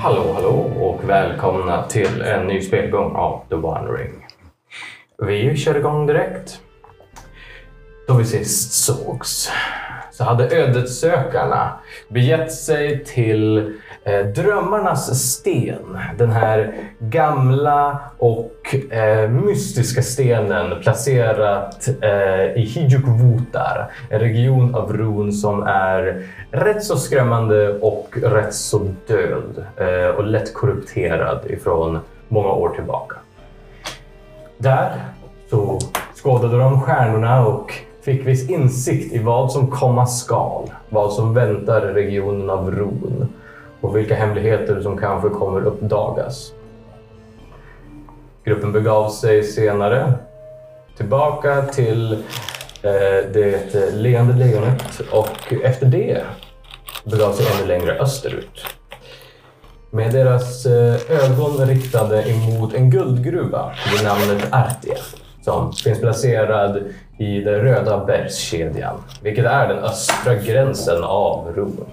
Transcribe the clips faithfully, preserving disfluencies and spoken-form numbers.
Hallå, hallå och välkomna till en ny spelgång av The One Ring. Vi kör igång direkt. Då vi sist sågs så hade ödessökarna begett sig till eh, Drömmarnas sten. Den här gamla och eh, mystiska stenen placerat eh, i Hijuk-Votar. En region av Run som är rätt så skrämmande och rätt så död eh, och lätt korrupterad ifrån många år tillbaka. Där så skådade de stjärnorna och fick viss insikt i vad som komma skall, vad som väntar regionen av Run och vilka hemligheter som kanske kommer uppdagas. Gruppen begav sig senare tillbaka till eh, det leende lejonet och efter det begav sig ännu längre österut. Med deras eh, ögon riktade emot en guldgruva vid namnet Artia som finns placerad i den röda bergskedjan, vilket är den östra gränsen av Run.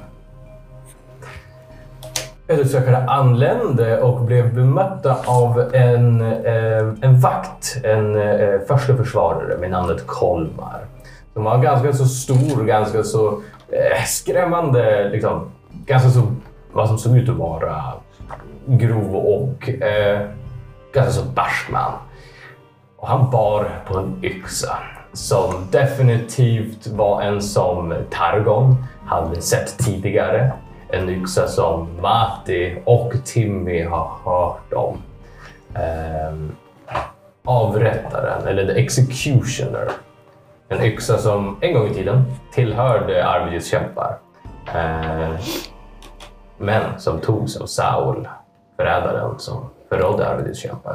Ödessökare anlände och blev bemötta av en, eh, en vakt, en eh, första försvarare med namnet Kolmar. Som var ganska så stor, ganska så eh, skrämmande, liksom, ganska så, vad som såg ut att vara grov och eh, ganska så barskman. Och han bar på en yxa som definitivt var en som Targon hade sett tidigare. En yxa som Mati och Timmy har hört om. Um, avrättaren, eller the executioner. En yxa som en gång i tiden tillhörde Arvids kämpar. Uh, men som togs av Saul, förrädaren som förrådde Arvids kämpar.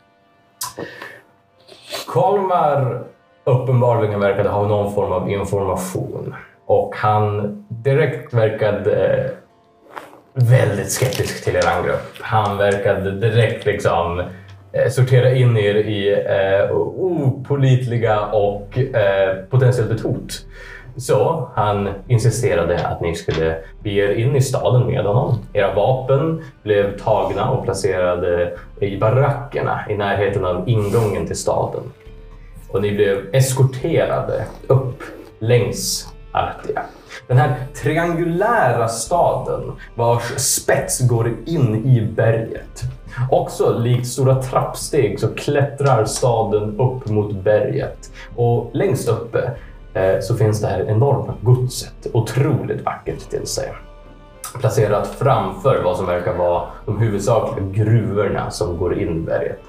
Kolmar uppenbarligen verkade ha någon form av information. Och han direkt verkade väldigt skeptisk till er angrepp. Han verkade direkt liksom sortera in er i eh, opålitliga och eh, potentiellt ett hot. Så han insisterade att ni skulle bege er in i staden med honom. Era vapen blev tagna och placerade i barackerna i närheten av ingången till staden. Och ni blev eskorterade upp längs Artia. Den här triangulära staden vars spets går in i berget. Också likt stora trappsteg så klättrar staden upp mot berget. Och längst uppe eh, så finns det här enorma godset. Otroligt vackert till sig. Placerat framför vad som verkar vara de huvudsakliga gruvorna som går in i berget.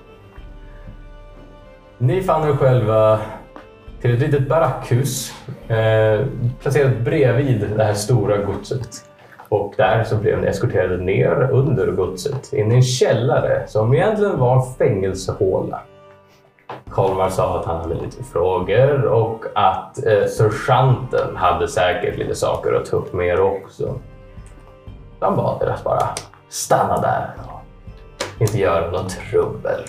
Ni fann er själva till ett litet barackhus eh, placerat bredvid det här stora godset. Och där så blev ni eskorterade ner under godset in i en källare som egentligen var en fängelsehåla. Kolmar sa att han hade lite frågor och att eh, sergeanten hade säkert lite saker att ta upp med er också. De bad er att bara stanna där och inte göra något trubbel.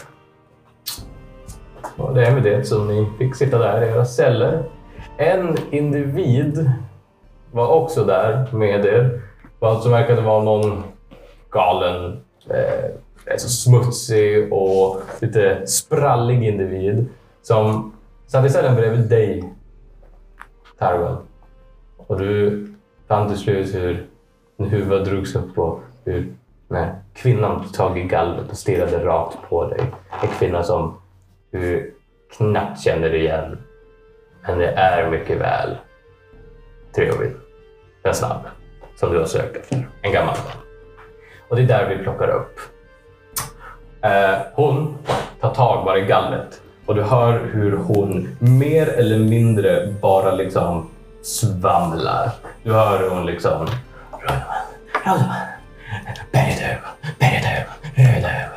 Och det är med det som ni fick sitta där i era celler. En individ var också där med er. Vad som verkade vara någon galen, eh, alltså smutsig och lite sprallig individ. Som satt i cellen bredvid dig, Targon. Och du fann till slut hur en huvud drogs upp och hur när kvinnan tog i gallret och stirrade rakt på dig. En kvinna som du knappt känner igen. Men det är mycket väl Treovin. Den snabb som du har sökt efter. En gammal man. Och det är där vi plockar upp. Eh, hon tar tag bara i gallret. Och du hör hur hon mer eller mindre bara liksom svamlar. Du hör hur hon liksom... Röda man, röda man. Berget ögon, berget ögon, röda ögon.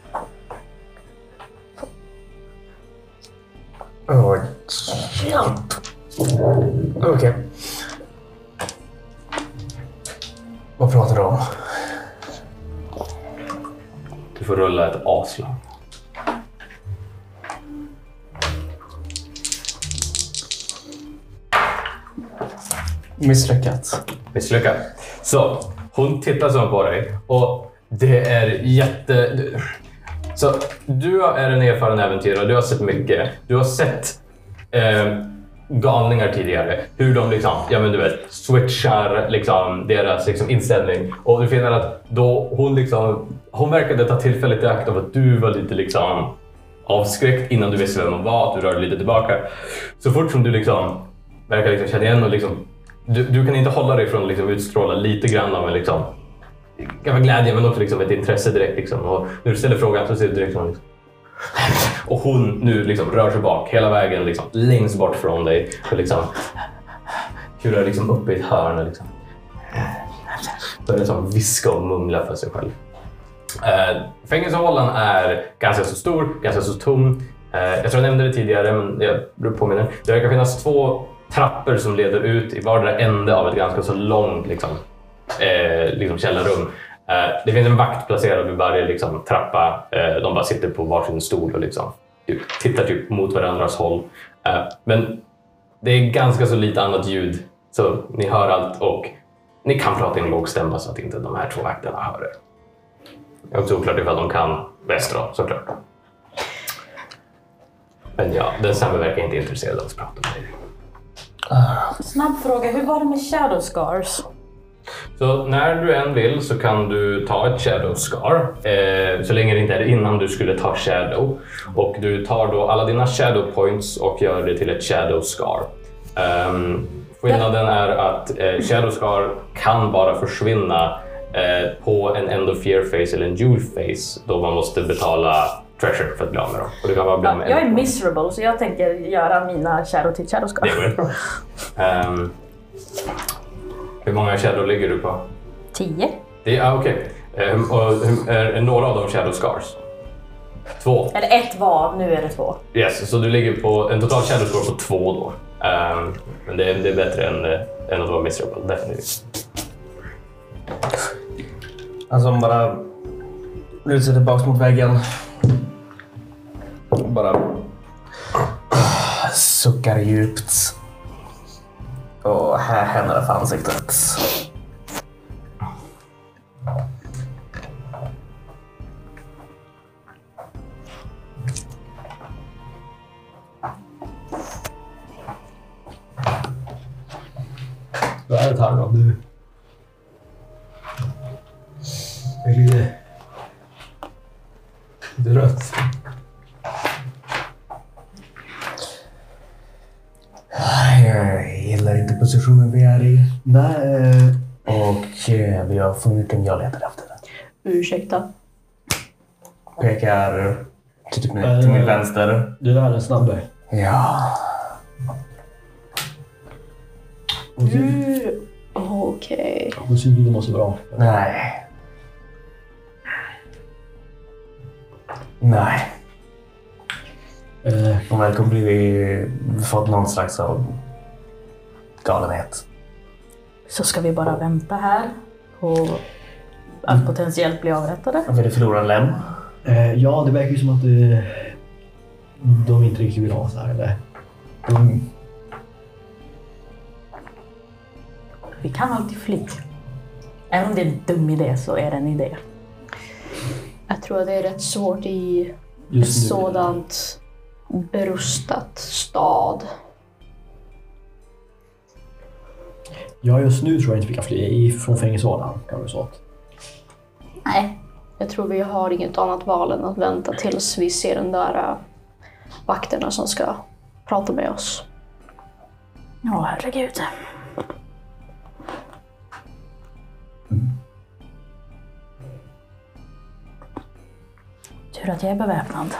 Åh, hjälp. Okej. Okay. Vad pratar du om? Du får rulla ett avslag. Misslyckat. Misslyckat. Så, hon tittar så på dig och Det är jätte... Så du är en erfaren äventyrare, du har sett mycket. Du har sett eh, galningar tidigare. Hur de liksom, ja men du vet, switchar liksom deras liksom, inställning. Och du finner att då hon liksom, hon verkade ta tillfället i akt av att du var lite liksom avskräckt innan du visste vem hon var, att du rörde lite tillbaka. Så fort som du liksom verkar liksom känna igen och liksom, du, du kan inte hålla dig från att liksom utstråla lite grann av en liksom kan vara glädje men också liksom ett intresse direkt liksom. Och när du ställer frågan så ser du direkt som liksom. Och hon nu liksom rör sig bak hela vägen liksom längst bort från dig och liksom kurar liksom upp i ett hörn och liksom börjar liksom viska och mumla för sig själv. Uh, fängelsehålan är ganska så stor, ganska så tom. Uh, jag tror jag nämnde det tidigare men jag påminner. Det verkar finnas två trappor som leder ut i vardera ände av ett ganska så långt liksom Eh, liksom källarrum. Eh, det finns en vakt placerad vid varje liksom, trappa. Eh, de bara sitter på varsin stol och liksom, typ, tittar typ mot varandras håll. Eh, men det är ganska så lite annat ljud. Så ni hör allt och ni kan prata i en låg stämma så att inte de här två vakterna hör det. Det är också oklart ifall de kan västra, såklart. Men ja, den samma verkar inte intresserad av att prata med dig. Snabb fråga, hur var det med Shadow Scars? Så när du än vill så kan du ta ett Shadow Scar, eh, så länge det inte är innan du skulle ta Shadow. Och du tar då alla dina Shadow Points och gör det till ett Shadow Scar. Um, skillnaden är att eh, Shadow Scar kan bara försvinna eh, på en End of Fear Face eller en Jewel Face då man måste betala treasure för att bli av med dem. Och det kan vara bli med ja, jag är miserable så jag tänker göra mina Shadow till Shadow Scar. Det är bra. Um, Hur många shadow ligger du på? Tio. Det är, ah, okej. Okay. Um, och är, är några av dem shadow scars? Två. Eller ett var, nu är det två. Yes, så du ligger på en total shadow score på två då. Um, men det är, det är bättre än, än att vara miserable, definitivt. Alltså hon bara lutar sig tillbaka mot väggen. Bara suckar djupt. Och här händerna för ansiktet. Vad är det här då? Du... Jag är lite... lite rött. Jag gillar inte positionen vi är i. Nej. Och eh, vi har funnit den jag letar efter. Ursäkta. Pekar till, typ, till min vänster. Du är den snabbe. Ja. Du... Okej. Okay. Musiken måste vara bra. Nej. Nej. Eh. Hon verkar ha blivit fått någon slags av galenhet. Så ska vi bara vänta här på att potentiellt bli avrättade? Vill du förlora en lem? Eh, ja, det verkar ju som att eh, de inte riktigt vill ha så här, eller? Mm. Vi kan alltid fly. Även om det är en dum idé så är det en idé. Jag tror att det är rätt svårt i Just ett nu. sådant berustat stad. Ja, just nu tror jag inte vi kan fly från fängelsehålan, kan vi säga. Nej, jag tror vi har inget annat val än att vänta tills vi ser den där äh, vakterna som ska prata med oss. Ja, herregud. Tur att jag är beväpnad.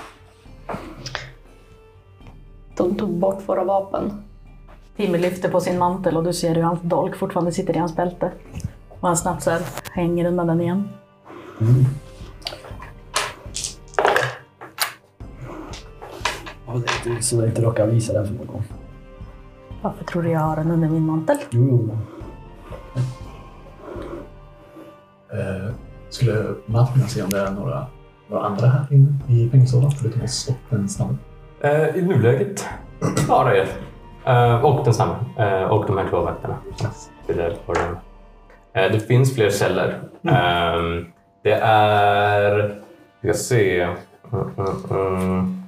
De tog bort våra vapen. Timmy lyfter på sin mantel och du ser hur hans dolk fortfarande sitter i hans bälte. Och han snabbt så här hänger undan den igen. Mm. Ja, det är inte, så det inte råkar visa den för någon. Varför tror du jag har den under min mantel? Jo, jo. Eh, skulle Matt kunna se om det är några, några andra här inne i fängelsehålan förutom oss och den snabba? Uh, I nuläget bara er. Uh, och den samma. Uh, och de här två vakterna. Yes. Det, uh, det finns fler celler. Mm. Uh, Det är... Vi ska se... Mm, mm, mm.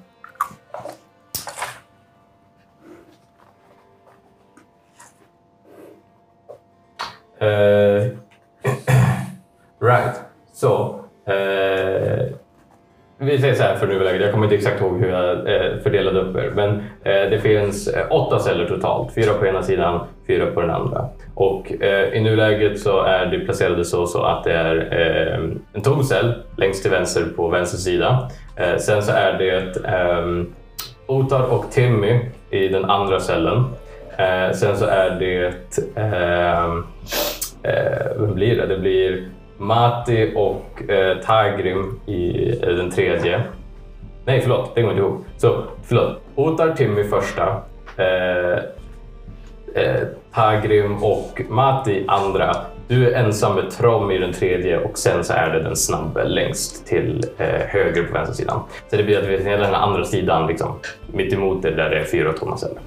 Uh, right, så uh, vi säger så här för nuläget, jag kommer inte exakt ihåg hur jag uh, fördelade upp er, men uh, det finns uh, åtta celler totalt, fyra på ena sidan, fyra på den andra. Och uh, i nuläget så är det placerade så, så att det är uh, en tom cell längst till vänster på vänster sida. Uh, sen så är det um, Otar och Timmy i den andra cellen. Uh, sen så är det uh, uh, vad blir det? Det blir Mati och uh, Tagrim i uh, den tredje. Nej, förlåt, det går inte ihop. Så, förlåt. Otar, Timmy första. Uh, uh, Tagrim och Mati andra. Du är ensam med Trom i den tredje och sen så är det den snabbe längst till uh, höger på vänster sidan. Så det blir att vi är den andra sidan liksom, mitt emot det där det är fyra tomma celler.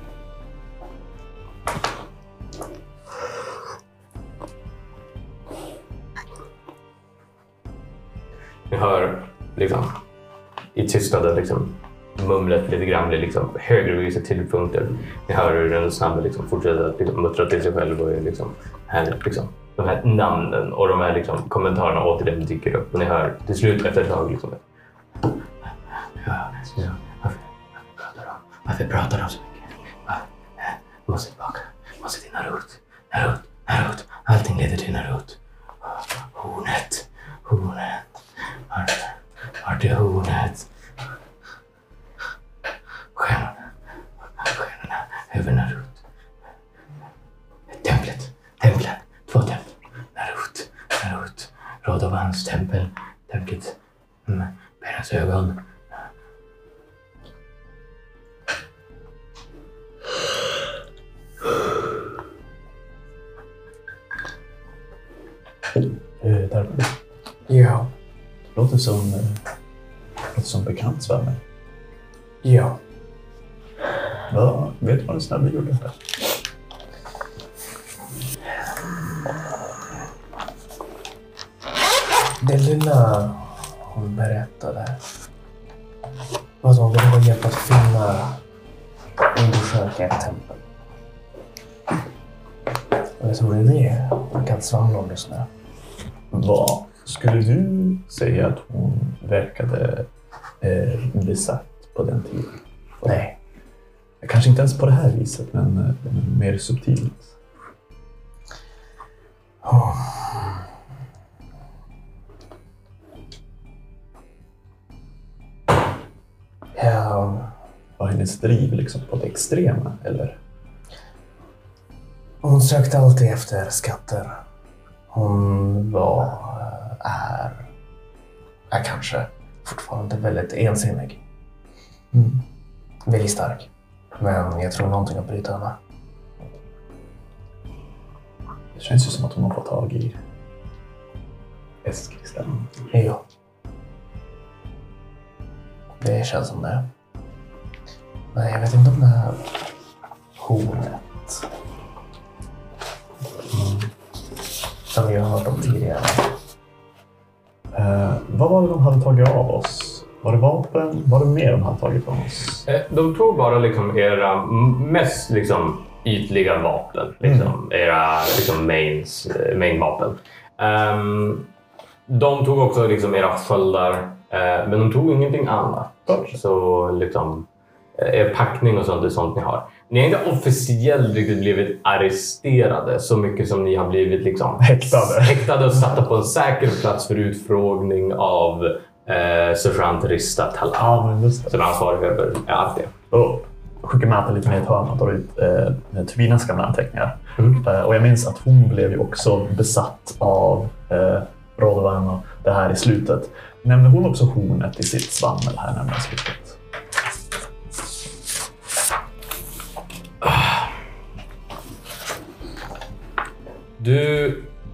Ni hör liksom, i tystnaden liksom, mumlet lite grann blir liksom, högre vid vissa tidpunkter. Ni hör hur den snabbt liksom, fortsätter att liksom, muttra till sig själv och liksom, här, liksom, de här namnen och de här liksom, kommentarerna återigen dyker upp. Och ni hör till slut efter ett tag liksom, ja, ja, varför, varför, pratar de? varför pratar de så mycket? Va? Måste tillbaka, måste till Narut, Narut, Narut. Allting leder till Narut. Hornet, hornet. Vart, vart är hornet? Stjärnorna, stjärnorna över Narut. Templet, templet, två tempel. Narut, Narut, Rodovans tempel, templet, mm, Bernas ögon. Eh, där. Ja. Låter som, låter som bekant för mig. Ja. Ja, vet du vad den snabba gjorde där? Det lilla hon berättade var att hon ville ha hjälp att finna och undersöka ett tempel. Och jag tror det är det hon kan svamla om just nu. Vad skulle du säga att hon verkade eh, besatt på den tiden? Nej. Kanske inte ens på det här viset, men eh, mer subtilt. Oh. Ja. Var hennes driv liksom på det extrema, eller? Hon sökte alltid efter skatter. Hon var, är, är kanske fortfarande väldigt ensinnig. Mm. Väldigt stark. Men jag tror någonting att bryta henne. Det känns ju som att hon har fått tag i Eskilstan. Ja. Det känns som det. Men jag vet inte om det här hornet. Mm. Som vi har hört om tidigare. Eh, vad var det de hade tagit av oss? Var det vapen? Var det mer de hade tagit från oss? De tog bara liksom era mest liksom ytliga vapen, liksom, mm. era liksom mains, main vapen. Um, de tog också liksom era sköldar, uh, men de tog ingenting annat. Okay. Så liksom er packning och sånt är sånt ni har. Ni har inte officiellt riktigt blivit arresterade så mycket som ni har blivit liksom häktade, häktade och satta på en säker plats för utfrågning av eh, sergeant Rista Talan. Ja, just det. Som är ansvarig över allt det. Och skickar med lite mer i ett hörn och tar ut eh, Tubinas gamla anteckningar. Mm. Eh, och jag minns att hon blev ju också besatt av eh, Rodovan och det här i slutet. Nämnde hon också hornet i sitt svammel här nämligen i slutet? Du...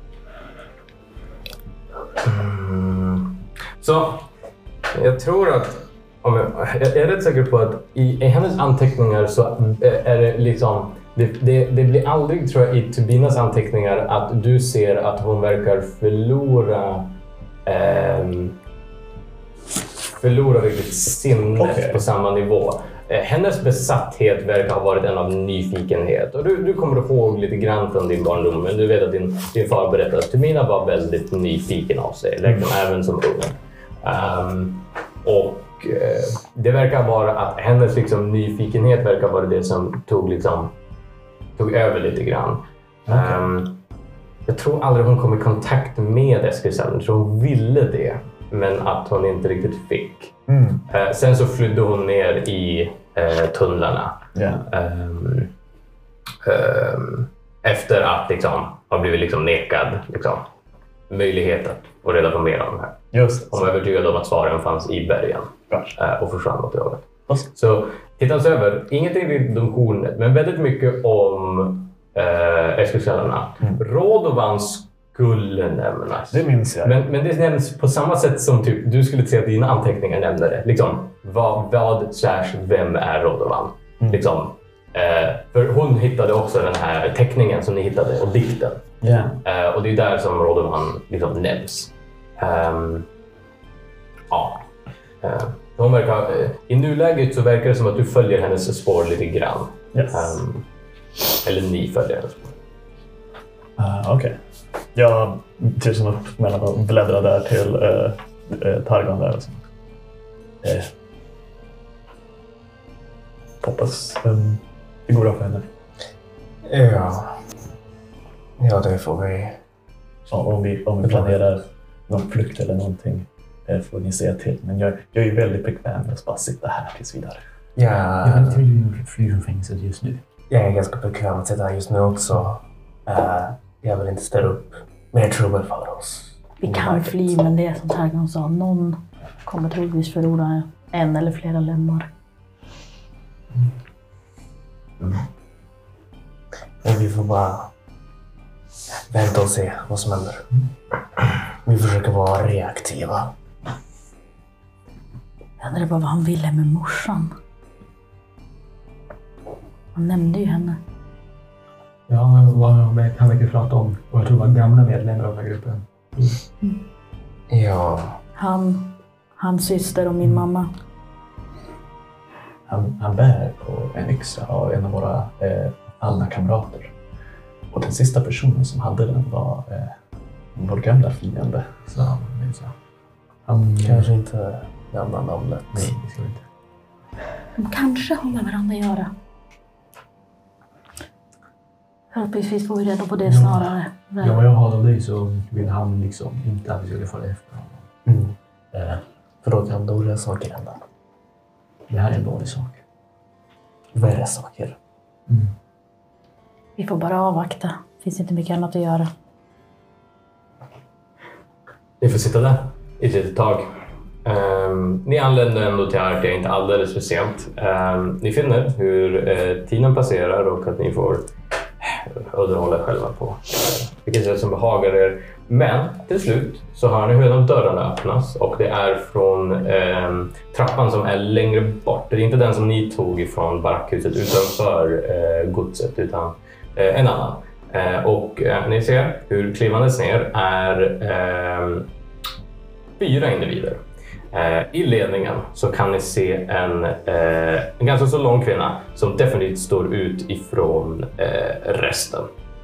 Mm. Så, jag tror att... Om jag, jag är rätt säker på att i, i hennes anteckningar så är det liksom... Det, det, det blir aldrig, tror jag, i Tubinas anteckningar att du ser att hon verkar förlora um, förlorar riktigt sinnet Okay. på samma nivå. Hennes besatthet verkar ha varit en av nyfikenhet. Och du, du kommer ihåg lite grann från din barndom, men du vet att din, din far berättade att Tumina var väldigt nyfiken av sig, liksom, mm. även som ung. Um, och uh, det verkar vara att hennes liksom, nyfikenhet verkar vara det som tog, liksom, tog över lite grann. Okay. Um, jag tror aldrig hon kom i kontakt med Eskilsson. Jag tror hon ville det, men att hon inte riktigt fick. Mm. Uh, sen så flydde hon ner i uh, tunnlarna. Yeah. Um, um, efter att liksom, ha blivit liksom, nekad liksom, möjlighet att få reda på mer om det här. Just det. Hon var övertygad om att svaren fanns i bergen uh, och försvann åt ögat. Så tittas över, ingenting riktigt om hornet, men väldigt mycket om uh, Eskilskällorna. Mm. Rodovan skulle nämnas. Det minns jag. Men, men det nämns på samma sätt som typ, du skulle säga att dina anteckningar nämnde det. Liksom, vad, vad slash vem är Rodovan? Mm. Liksom, eh, för hon hittade också den här teckningen som ni hittade och dikten. Yeah. Eh, och det är där som Rodovan liksom nämns. Um, ja. Eh, hon verkar, eh, I nuläget så verkar det som att du följer hennes spår lite grann. Yes. Um, eller ni följer hennes spår. Uh, Okej. Okay. Jag tusen upp mellan att bläddra där till uh, uh, Targon där. Och så. Uh, hoppas um, det går bra för henne. Ja. Ja, det får vi. Ja, om, vi, om vi planerar någon flykt eller någonting uh, får ni säga till. Men jag, jag är väldigt bekväm med att bara sitta här tills vidare. Ja. Jag vill inte vill fly från fängelset just nu. Jag är ganska bekväm att sitta här just nu också. Uh, jag vill inte ställa upp mer trubbel för oss. Vi kan fly, men det är som Targon sa. Någon kommer troligtvis förlora en eller flera lemmar. Mm. Mm. Men vi får bara vänta och se vad som händer. Vi försöker vara reaktiva. Jag undrar bara vad han ville med morsan. Han nämnde ju henne. Ja, vad han verkar prata om. Och jag tror det var gamla medlemmar av den här gruppen. Mm. Ja. Han, hans syster och min mamma. Han, han bär på en yxa av en av våra eh, alla kamrater. Och den sista personen som hade den var eh, vår gamla fiende. Så han minns jag. Han kanske inte nämna namnet. Nej, det ska vi inte. De kanske har med varandra att göra. Förhoppningsvis får vi reda på det Ja. snarare. Ja, vad jag har av dig så vill han liksom inte att vi ska falla efter honom. Mm. Eh, för då kan dåliga saker hända. Det här är en dålig sak. Värre saker. Mm. Vi får bara avvakta. Det finns inte mycket annat att göra. Ni får sitta där i ett litet tag. Um, ni anländer ändå till Arkia, inte alldeles för sent. Um, ni finner hur uh, tiden passerar och att ni får underhålla själva på uh, vilket sätt som behagar er. Men till slut så hör ni hur en av dörrarna öppnas och det är från um, trappan som är längre bort. Det är inte den som ni tog ifrån barackhuset utanför uh, godset utan uh, en annan. Uh, och uh, ni ser hur klivandes ner är uh, fyra individer. Uh, I ledningen så kan ni se en, uh, en ganska så lång kvinna som definitivt står ut ifrån uh, resten.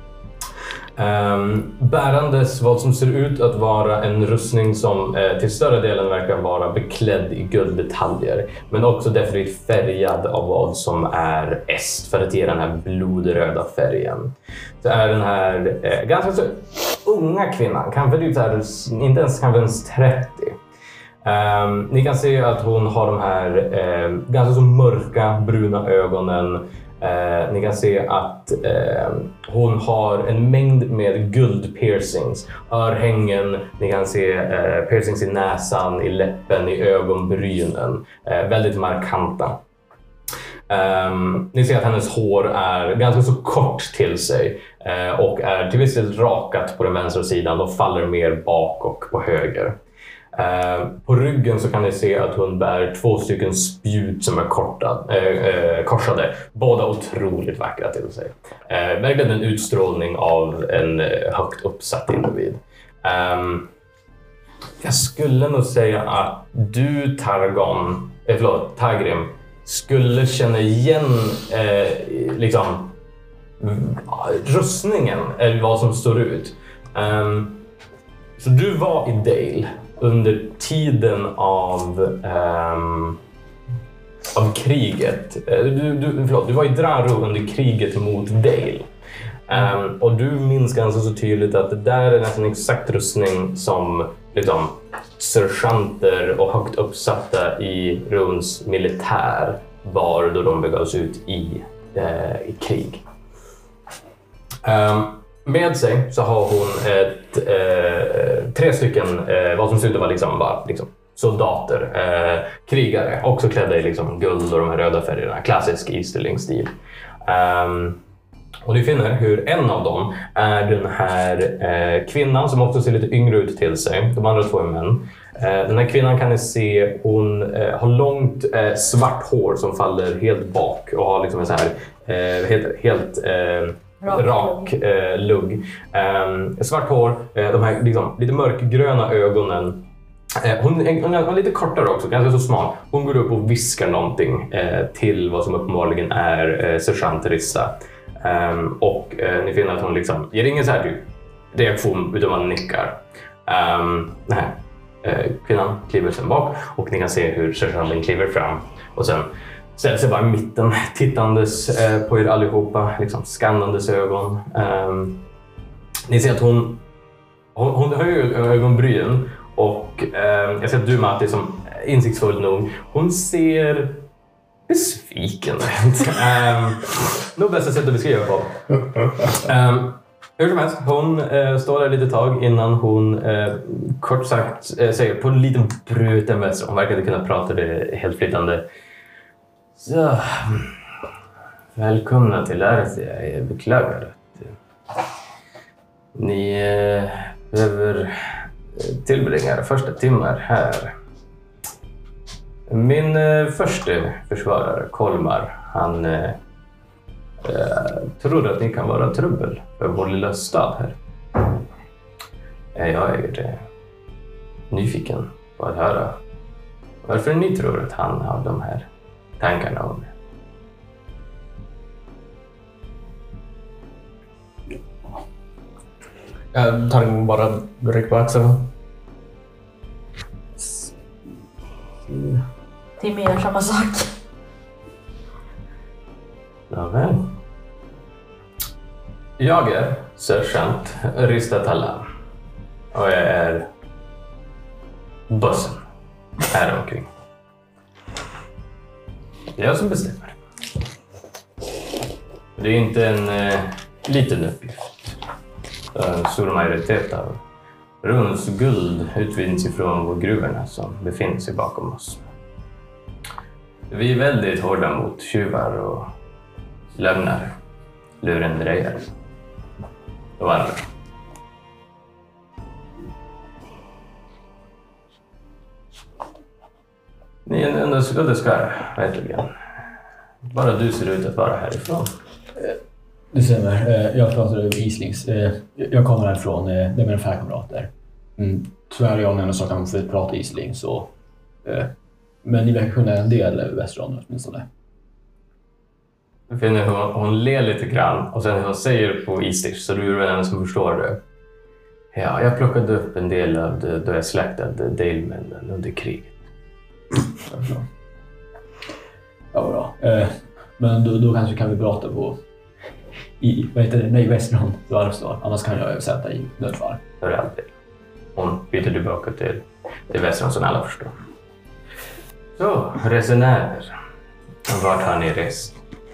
Um, bärandes vad som ser ut att vara en rustning som uh, till större delen verkar vara beklädd i gulddetaljer, men också definitivt färgad av vad som är est för att ge den här blodröda färgen. Så är den här uh, ganska så unga kvinnan, kanske typ så här, inte ens kanske ens trettio. Um, ni kan se att hon har de här uh, ganska så mörka bruna ögonen. Uh, ni kan se att uh, hon har en mängd med guldpiercings, örhängen, ni kan se uh, piercings i näsan, i läppen, i ögonbrynen. Uh, väldigt markanta. Um, ni ser att hennes hår är ganska så kort till sig uh, och är till viss del rakat på den vänstra sidan och faller mer bak och på höger. Uh, på ryggen så kan ni se att hon bär två stycken spjut som är korta, uh, uh, korsade. Båda otroligt vackra till sig. Uh, verkligen en utstrålning av en uh, högt uppsatt individ. Um, Jag skulle nog säga att du, Targon, eh, förlåt, Tagrim, skulle känna igen eh, liksom rustningen eller vad som står ut. Um, så du var i Dale under tiden av um, av kriget. Du, du, förlåt, du var i Draru under kriget mot Dale. Um, och du minns ganska så tydligt att det där är nästan exakt rustning som liksom, sergeanter och högt uppsatta i Runs militär var då de begav sig ut i, eh, i krig. Um, med sig så har hon ett, eh, tre stycken eh, vad som ser ut att vara liksom, bara, liksom, soldater, eh, krigare, också klädda i liksom, guld och de här röda färgerna, klassisk Easterling-stil. Um, och ni finner hur en av dem är den här eh, kvinnan som också ser lite yngre ut till sig. De andra två är män. Eh, den här kvinnan kan ni se, hon eh, har långt eh, svart hår som faller helt bak och har liksom en så här eh, helt, helt eh, rak, rak eh, lugg. Eh, svart hår, eh, de här liksom, lite mörkgröna ögonen. Eh, hon, är, hon är lite kortare också, ganska så smal. Hon går upp och viskar någonting eh, till vad som uppenbarligen är eh, sergeant Rissa. Um, och uh, ni finner att hon liksom ger ingen så här typ reaktion utan man nickar. Um, nej. Uh, kvinnan kliver sen bak och ni kan se hur sergeanten kliver fram och sen ställer sig bara i mitten tittandes uh, på er allihopa, liksom skannandes ögon. Um, ni ser att hon hon, hon höjer ögonbryn och uh, jag ser att du, Matti, som insiktsfull nog, hon ser besviken. um, nog bästa sätt att beskriva på. Um, hur som helst, hon uh, står där lite tag innan hon uh, kort sagt uh, säger på en liten bruten väst. Hon verkade kunna prata det helt flytande. Så, välkomna till Arthia. Jag beklagar att uh, ni uh, behöver tillbringa era första timmar här. Min eh, första försvarare, Kolmar, han eh, eh, tror att ni kan vara trubbel för vår lilla stad här. Eh, jag är eh, nyfiken på att höra varför ni tror att han har de här tankarna om det. Jag tar en bara ryck på axeln. Timmy gör samma sak. Nåväl. Jag är sergeant Rista Talan och jag är bossen här omkring. Det är jag som bestämmer. Det är inte en eh, liten uppgift. En stor majoritet av Runs guld utvinns ifrån vår gruvorna som befinner sig bakom oss. Vi är väldigt hårda mot tjuvar och lögnare, lurendrejare och andra. Ni är en underskuldad skara, verkligen. Bara du ser ut att vara härifrån. Det stämmer. Jag pratar om Islings. Jag kommer härifrån. Det är mina affärkamrater. Mm. Tyvärr är jag den enda som kan få prata Isling, så... Men ni verkar kunna en del västerland åtminstone. Du finner hon, hon ler lite grann och sen hon säger på Islish, så du är den som förstår det. Ja, jag plockade upp en del av det då jag släktade Dalemännen under kriget. Ja, ja bra. Eh, men då, då kanske kan vi prata på i, vad heter det? Nej, Västerland. Annars kan jag sätta i nödfall. För alltid. Hon byter tillbaka till, till Västerland som alla förstår. Så, resenärer. Vart har ni rest?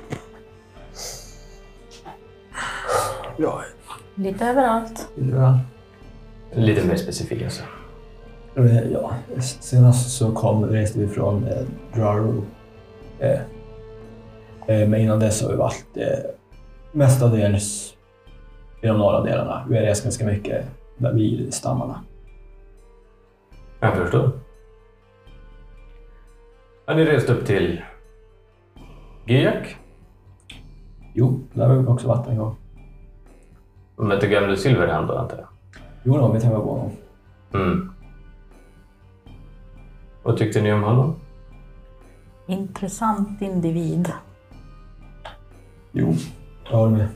Ja, Lite överallt. ja. Lite mer specifikt alltså. Ja, senast så kom, reste vi från eh, Draru. Eh, eh, men innan dess har vi varit eh, mestadels i de norra delarna. Vi har rest ganska mycket vid stammarna. Jag förstår. Har ni rest upp till Giak? Jo, där har vi också varit en gång. Mötte gamle Silverhand då, antar jag? Jo, då, vi träffade på honom. Mm. Vad tyckte ni om honom? Intressant individ. Jo, jag håller med.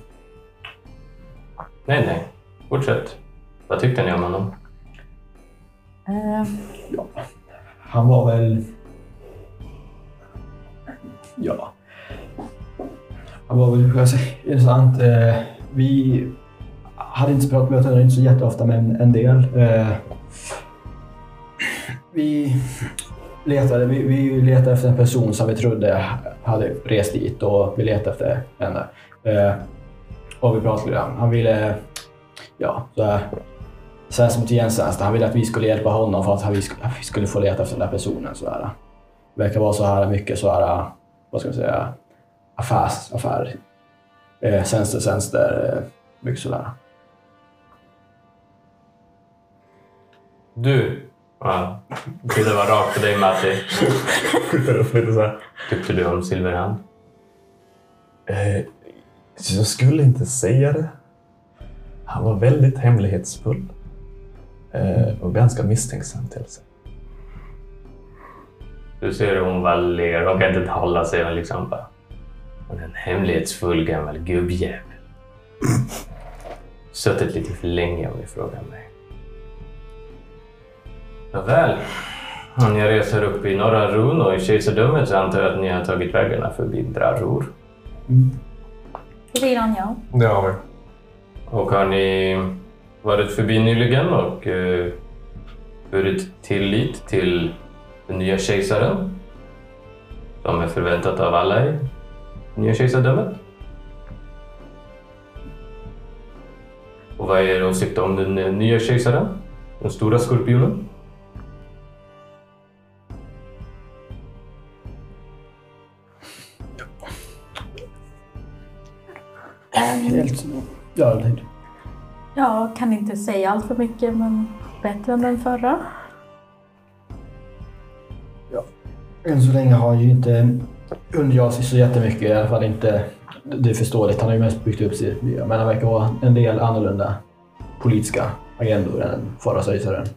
Nej, nej. Fortsätt. Vad tyckte ni om honom? Eh, Ja, han var väl... Ja. Han var väl, hur ska jag säga, intressant. Eh, vi hade inte pratat med honom inte så jätteofta, men en del. Eh, vi letade, vi, vi letade efter en person som vi trodde hade rest dit och vi letade efter henne. Eh, och vi pratade med honom. Han ville, ja, så här, sen som till gentjänst, han ville att vi skulle hjälpa honom för att vi skulle, vi skulle få leta efter den där personen. Så här. Det verkar vara så här mycket så här, vad ska man säga, affärs, affär, eh, tjänster, tjänster, eh, mycket sådär. Du, ja, det var rakt för dig, Matti. Tyckte du om Silverhand? Eh, jag skulle inte säga det. Han var väldigt hemlighetsfull. Eh, och ganska misstänksam till sig. Du ser hon bara ler. Hon kan inte hålla sig. Hon liksom bara... Hon är en hemlighetsfull gammal gubbjävel. Suttit lite för länge om ni frågar mig. Nåväl. Om ni reser upp i norra Ron och i kejsardömet så antar jag att ni har tagit vägarna förbi Drarur. Mm. Redan ja. Det har vi. Och har ni varit förbi nyligen och uh, burit tillit till den nya kejsaren? Som är förväntat av alla i nya kejsardömet? Och vad är er åsikt om den uh, nya kejsaren? Den stora skorpionen? Helt, ja, det tänkte. Jag kan inte säga allt för mycket, men bättre än den förra. Än så länge har han ju inte undrat sig så jättemycket, i alla fall inte, det är förståeligt. Han har ju mest byggt upp sig, men han verkar vara en del annorlunda politiska agendor än förra kejsaren.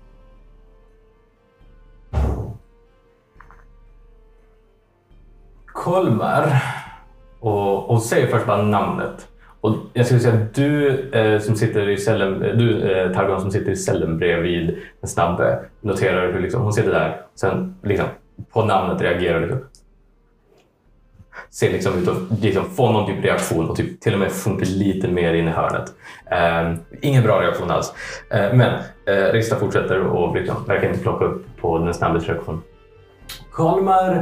Kolmar. Och, och säg först bara namnet. Och jag skulle säga att du eh, som sitter i cellen, du eh, Targon som sitter i cellen bredvid den snabbe, noterar hur liksom, hon sitter där. Sen liksom på namnet reagerar liksom. Ser liksom ut att liksom, få någon typ reaktion och typ till och med funkar lite mer in i hörnet. Eh, ingen bra reaktion alls. Eh, men eh, Rista fortsätter och liksom, verkar inte plocka upp på den snabbes reaktion. Kolmar.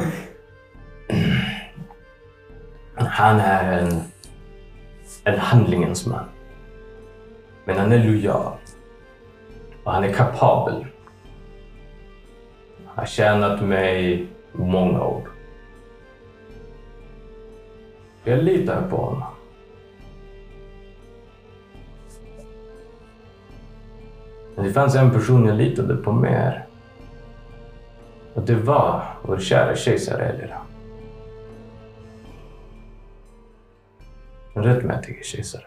Han är en, en handlingens man. Men han är lojal. Och han är kapabel. Han har tjänat mig många år. Jag litar på honom. Men det fanns en person jag litade på mer. Och det var vår kära kejsare Elira. En rättmätig kejsare.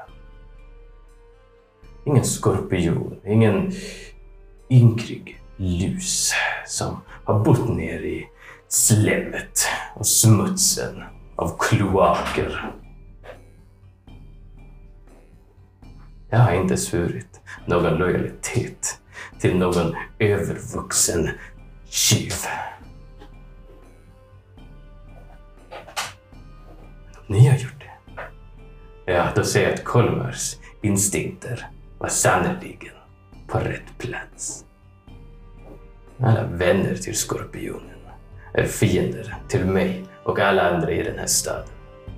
Ingen skorpion, ingen ynkrig lus som har bott ner i slemmet och smutsen av kloaker. Jag har inte svurit någon lojalitet till någon övervuxen tjuv. Ni har gjort det. Ja, då ser jag att Kolmars instinkter var sannoliken på rätt plats. Alla vänner till skorpionen är fiender till mig och alla andra i den här staden.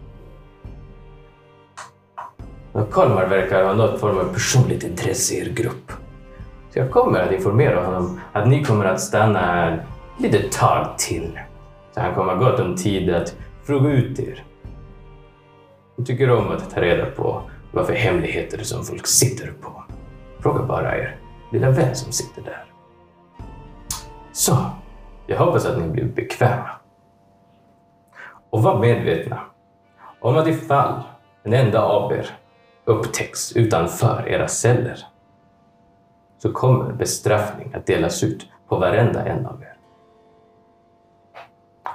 Och Kolmar verkar ha något form av personligt intresse i er grupp. Så jag kommer att informera honom att ni kommer att stanna här lite tag till. Så han kommer gott om tid att fråga ut er. Jag tycker om att ta reda på vad för hemligheter som folk sitter på. Fråga bara er lilla vän som sitter där. Så, jag hoppas att ni blir bekväma. Och var medvetna om att ifall en enda av er upptäcks utanför era celler så kommer bestraffning att delas ut på varenda en av er.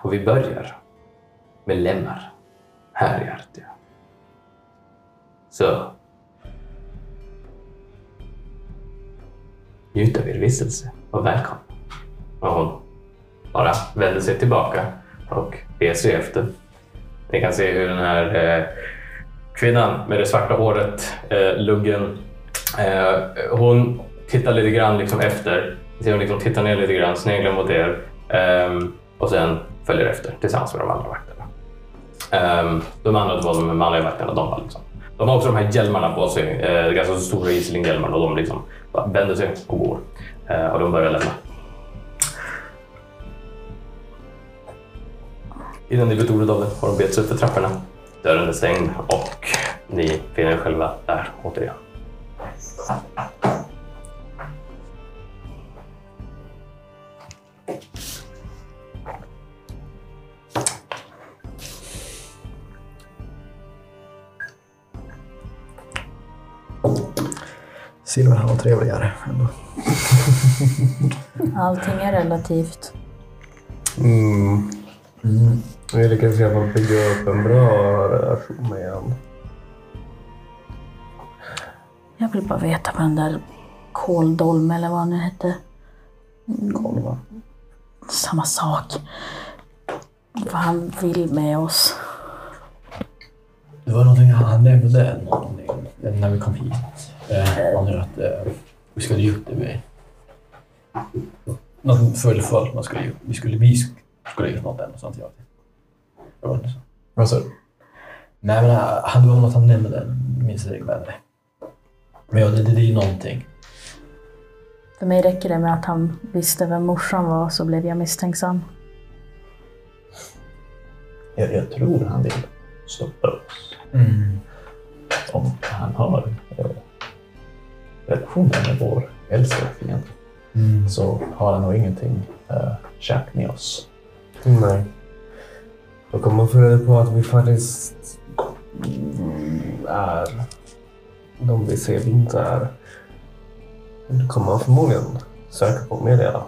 Och vi börjar med lemmar här i Artia. Så njut av er vistelse och välkommen. Och hon bara vänder sig tillbaka och ber sig efter. Ni kan se hur den här eh, kvinnan med det svarta håret, eh, luggen, eh, hon tittar lite grann liksom efter. Ni ser hon liksom tittar ner lite grann, sneglar mot er eh, och sen följer efter tillsammans med de andra vakterna. Eh, de andra två, de manliga vakterna, de, var liksom, de har också de här hjälmarna på sig, eh, ganska stora islinghjälmar, och de liksom bara vänder sig och går. Eh, och de börjar lämna. Innan ni vet ordet av det har de bet sig upp för trapporna. Dörren är stängd och ni finner er själva där återigen. Silver var trevligare ändå. Allting är relativt. Mm. Mm. Vi lyckades i alla fall bygga upp en bra relation med honom. Jag vill bara veta vad den där Koldolm eller vad han nu hette. Kolva. Samma sak. Vad han vill med oss. Det var någonting han nämnde någonting när vi kom hit. Eh, var nu att eh, vi skulle ge upp det vi... Något fullföljt, man skulle, vi skulle vi skulle ge något än och sånt. Det var inte så. Vad sa du? Nej, men han, det var något han nämnde, minns jag inte. Men ja, det, det, det är ju någonting. För mig räcker det med att han visste vem morsan var, så blev jag misstänksam. Jag, jag tror han vill stoppa oss. Mm. Om han har eh, relationen med vår äldsta fiende. Mm. Så har han nog ingenting eh, kärt med oss. Nej. Då kommer man få reda på att vi faktiskt är de vi ser vi inte är. Det kommer man förmodligen söka på med det. Mm.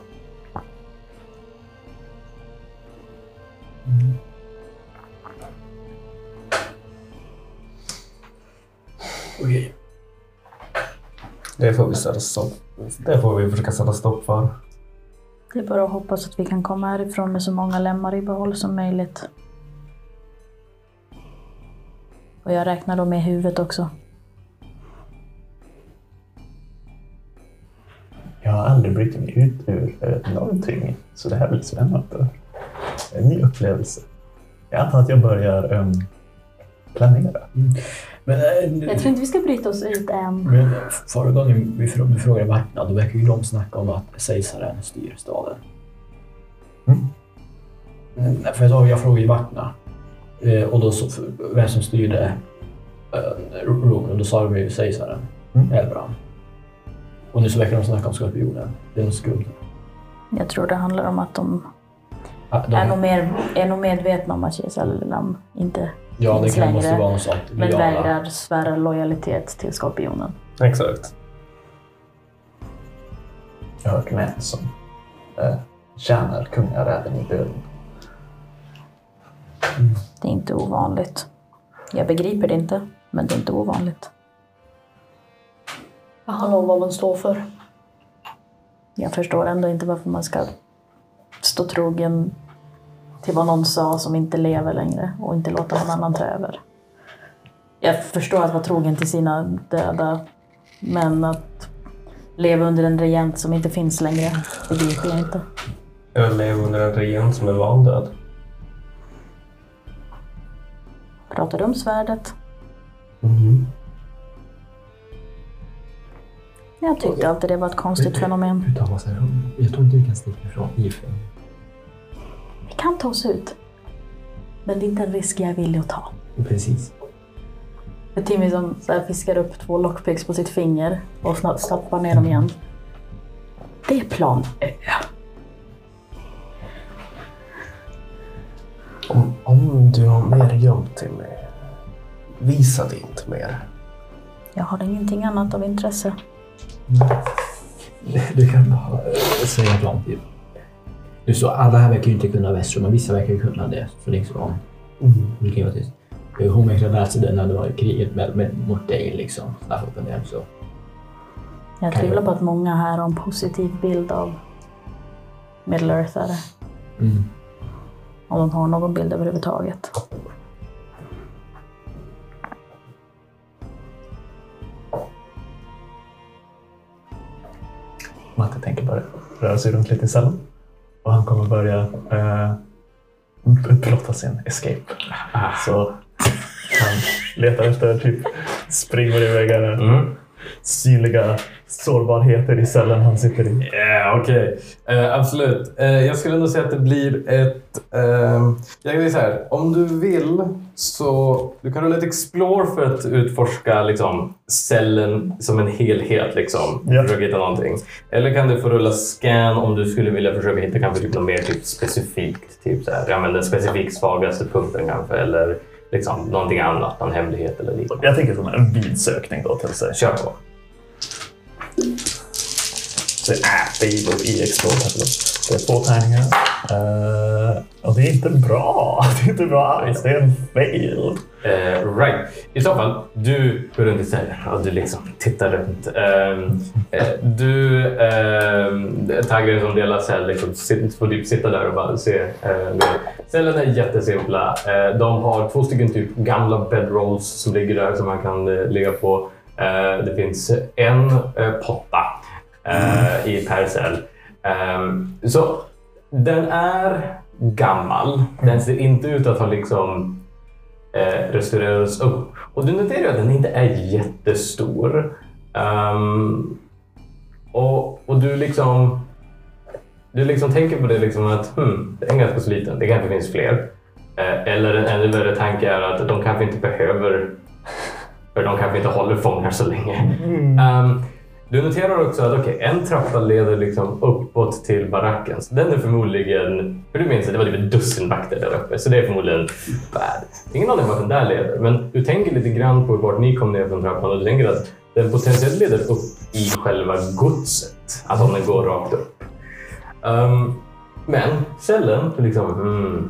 Okej. Det får vi sätta stopp. Det får vi försöka sätta stopp för. Det är bara att hoppas att vi kan komma härifrån med så många lemmar i behåll som möjligt. Och jag räknar då med huvudet också. Jag har aldrig brutit mig ut ur eh, någonting, så det här blir spännande. En ny upplevelse. Jag antar att jag börjar um, planera. Mm. Men, äh, Jag tror inte vi ska bryta oss ut än. Men förra gången vi frågade vakterna, då verkar ju de snacka om att Caesaren styr staden. Mm. Mm, för jag, jag frågade ju vakterna. Eh, och då så, vem som styrde eh, Rom, och då sa de ju Caesaren. Mm. Elbram. Och nu så verkar de snacka om skorpionen. Det är en skuld. Jag tror det handlar om att de, Ah, de är, nog mer, är nog medvetna om att Caesaren inte ja, det finns kan längre. måste vara något sånt. Men Ja. vägrar svära lojalitet till skorpionen. Exakt. Jag har hört män som eh, tjänar kungaräven i döden. Det är inte ovanligt. Jag begriper det inte, men det är inte ovanligt. Vad han om vad man står för. Jag förstår ändå inte varför man ska stå trogen till vad någon sa som inte lever längre och inte låta någon annan ta över. Jag förstår att vara trogen till sina döda, men att leva under en regent som inte finns längre begriper jag inte. Jag lever under en regent som är vandöd. Pratar du om svärdet? Mm. Jag tyckte alltid det var ett konstigt fenomen. Fru Thomas, jag tror inte vi kan sticka ifrån ifrån. Vi kan ta oss ut. Men det är inte en risk jag är villig att ta. Precis. För Timmy som så här fiskar upp två lockpicks på sitt finger och snabbt stappar ner dem igen. Det är plan Ö. Om, om du har mer gömt till mig, visa det inte mer. Jag har ingenting annat av intresse. Du kan bara säga plan till. Du så alla här verkar ju inte kunna västrum, men vissa verkar ju kunna det. Så liksom, mm. det kan ju vara tyst. Hon verkar ha lärt sig det när det var i kriget med, med, mot dig liksom. Det, så. Jag tvivlar på att många här har en positiv bild av Middle-earthare. Mm. Om de har någon bild överhuvudtaget. Matte tänker bara röra sig runt lite i cellen. Och han kommer börja eh, plotta sin escape. Så han letar efter typ springor i väggarna. Mm. Synliga sårbarheter i cellen han sitter i. Ja, yeah, okej. Okay. Uh, absolut. Uh, jag skulle nog säga att det blir ett... Uh, jag kan säga så här. Om du vill så... Du kan rulla ett explore för att utforska liksom, cellen som en helhet. Liksom, yeah. Försöka hitta någonting. Eller kan du få rulla scan om du skulle vilja försöka hitta kanske typ något mer typ, specifikt. Typ så här. Ja, men den specifikt svagaste punkten kanske. Eller liksom, någonting annat. Någon hemlighet eller liknande. Jag tänker som en vidsökning då till sig. Kör på. Det är Fable i Explode. Det är två tärningar. Uh, och det är inte bra. Det är inte bra alls. Det är en fail. Uh, right. I så fall, du går runt i stället och du liksom tittar runt. Uh, uh, du uh, taggar som delar cell liksom, får typ sitta där och bara se. Uh, Cellerna är jättesimpla. Uh, de har två stycken typ gamla bedrolls som ligger där som man kan uh, ligga på. Uh, det finns en uh, potta. Uh, i per cell. Um, så den är gammal. Den ser inte ut att ha liksom uh, restaurerats upp. Och du noterar att den inte är jättestor. Um, och, och du liksom du liksom tänker på det liksom att hmm, det är ganska så liten. Det kanske finns fler. Uh, eller en ännu värre tanke är att de kanske inte behöver, för de kanske inte håller fångar så länge. Um, Du noterar också att okay, en trappa leder liksom uppåt till baracken. Så den är förmodligen, för du minns att det var typ ett dussin vakter där uppe. Så det är förmodligen bad. Ingen aning vart den där leder. Men du tänker lite grann på vart ni kom ner från trappan. Och du tänker att den potentiellt leder upp i själva godset. Alltså om den går rakt upp. Um, men cellen, liksom, mm,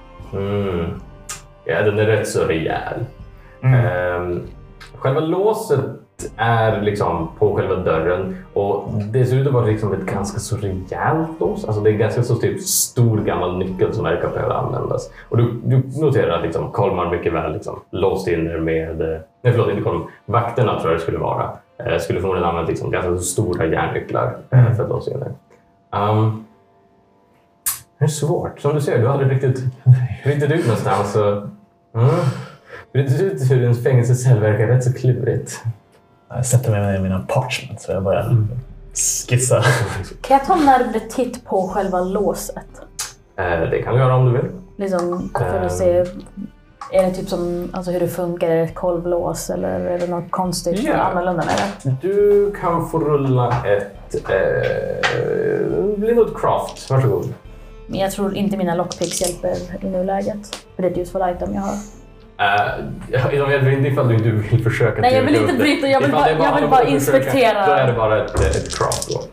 mm, ja, den är rätt så rejäl. Mm. Um, själva låset är liksom på själva dörren och det ser ut att vara liksom ett ganska så rejält lås. Alltså det är ganska så typ stor gammal nyckel som verkar behöva användas. Och du, du noterar att liksom Kolmar mycket väl liksom låst in med, nej förlåt inte Kolmar, vakterna tror jag det skulle vara. Eh, skulle förmodligen använda liksom ganska så stora järnnycklar eh, för att låsa in det. Um, det är svårt. Som du ser, du har aldrig riktigt, riktigt ut någonstans. Så, mm, riktigt ut hur en fängelsecell verkar rätt så klurigt. Jag sätter mig med mina parchment så jag börjar mm. skissa. Kan jag ta en närmare titt på själva låset? Eh, det kan du göra om du vill. Liksom för att se, är det typ som alltså hur det funkar, är det ett kolvlås eller är det något konstigt yeah. annorlunda med det? Du kan få rulla ett, eh, blir något craft, varsågod. Men jag tror inte mina lockpicks hjälper i nuläget, för det är ett useful item jag har. Uh, de hjälper inte ifall du inte vill försöka. Nej, jag vill inte bryta, jag vill bara, bara, jag vill bara inspektera. Försöka, då är det bara ett, ett craft då.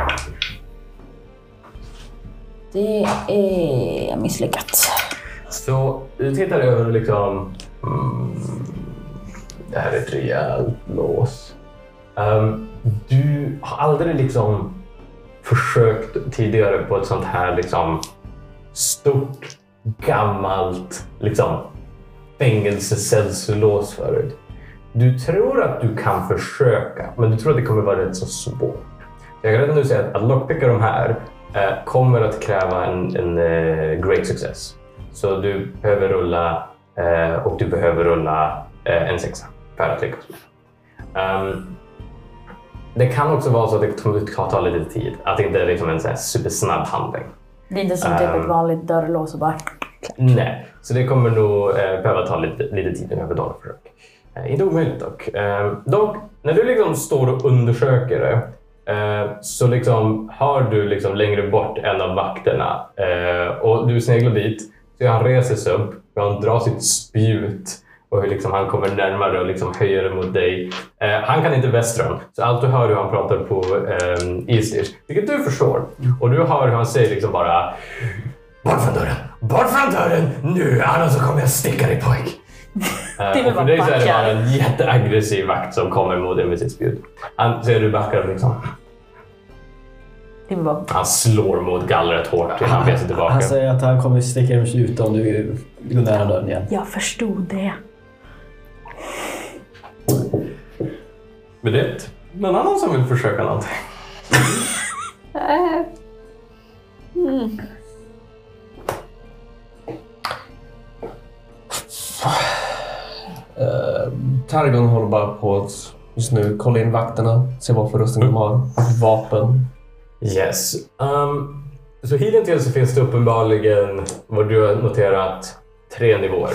Det är misslyckat. Så du tittar över liksom... Mm, det här är ett rejält lås. Um, du har aldrig liksom försökt tidigare på ett sånt här liksom stort, gammalt liksom fängelsecellslås förut. Du tror att du kan försöka, men du tror att det kommer vara rätt så svårt. Jag kan redan nu säga att att lockpicka de här eh, kommer att kräva en, en eh, great success. Så du behöver rulla eh, och du behöver rulla eh, en sexa för att lyckas. Um, det kan också vara så att det kommer att ta lite tid. Att det inte är liksom en så här supersnabb handling. Det är inte som typ um, ett vanligt dörrlås och bara... Nej, så det kommer nog eh, behöva ta lite, lite tid över dagen försök. Eh, inte omöjligt dock. Eh, dock, när du liksom står och undersöker det eh, så liksom hör du liksom längre bort en av vakterna eh, och du sneglar dit så han reser sig upp och han drar sitt spjut och hur liksom han kommer närmare och liksom höjer mot dig. Eh, han kan inte västern, så allt du hör hur han pratar på eh, Eastish, vilket du förstår. Och du hör hur han säger liksom bara: bort från dörren, bort från dörren nu, annars så kommer jag sticka dig pojk. Uh, och för dig så är det bara en jätteaggressiv vakt som kommer mot dig med sitt spjut. Han ser du backar liksom. Han slår mot gallret hårt innan han beter tillbaka. Han säger att han kommer sticka dig ut om du går nära dörren igen. Jag förstod det. Men det är någon annan som vill försöka någonting. mm. Uh, Targon håller bara på att just nu kolla in vakterna, se vad för rustning de har, vapen. Yes. Um, så hittills så finns det uppenbarligen, vad du har noterat, tre nivåer.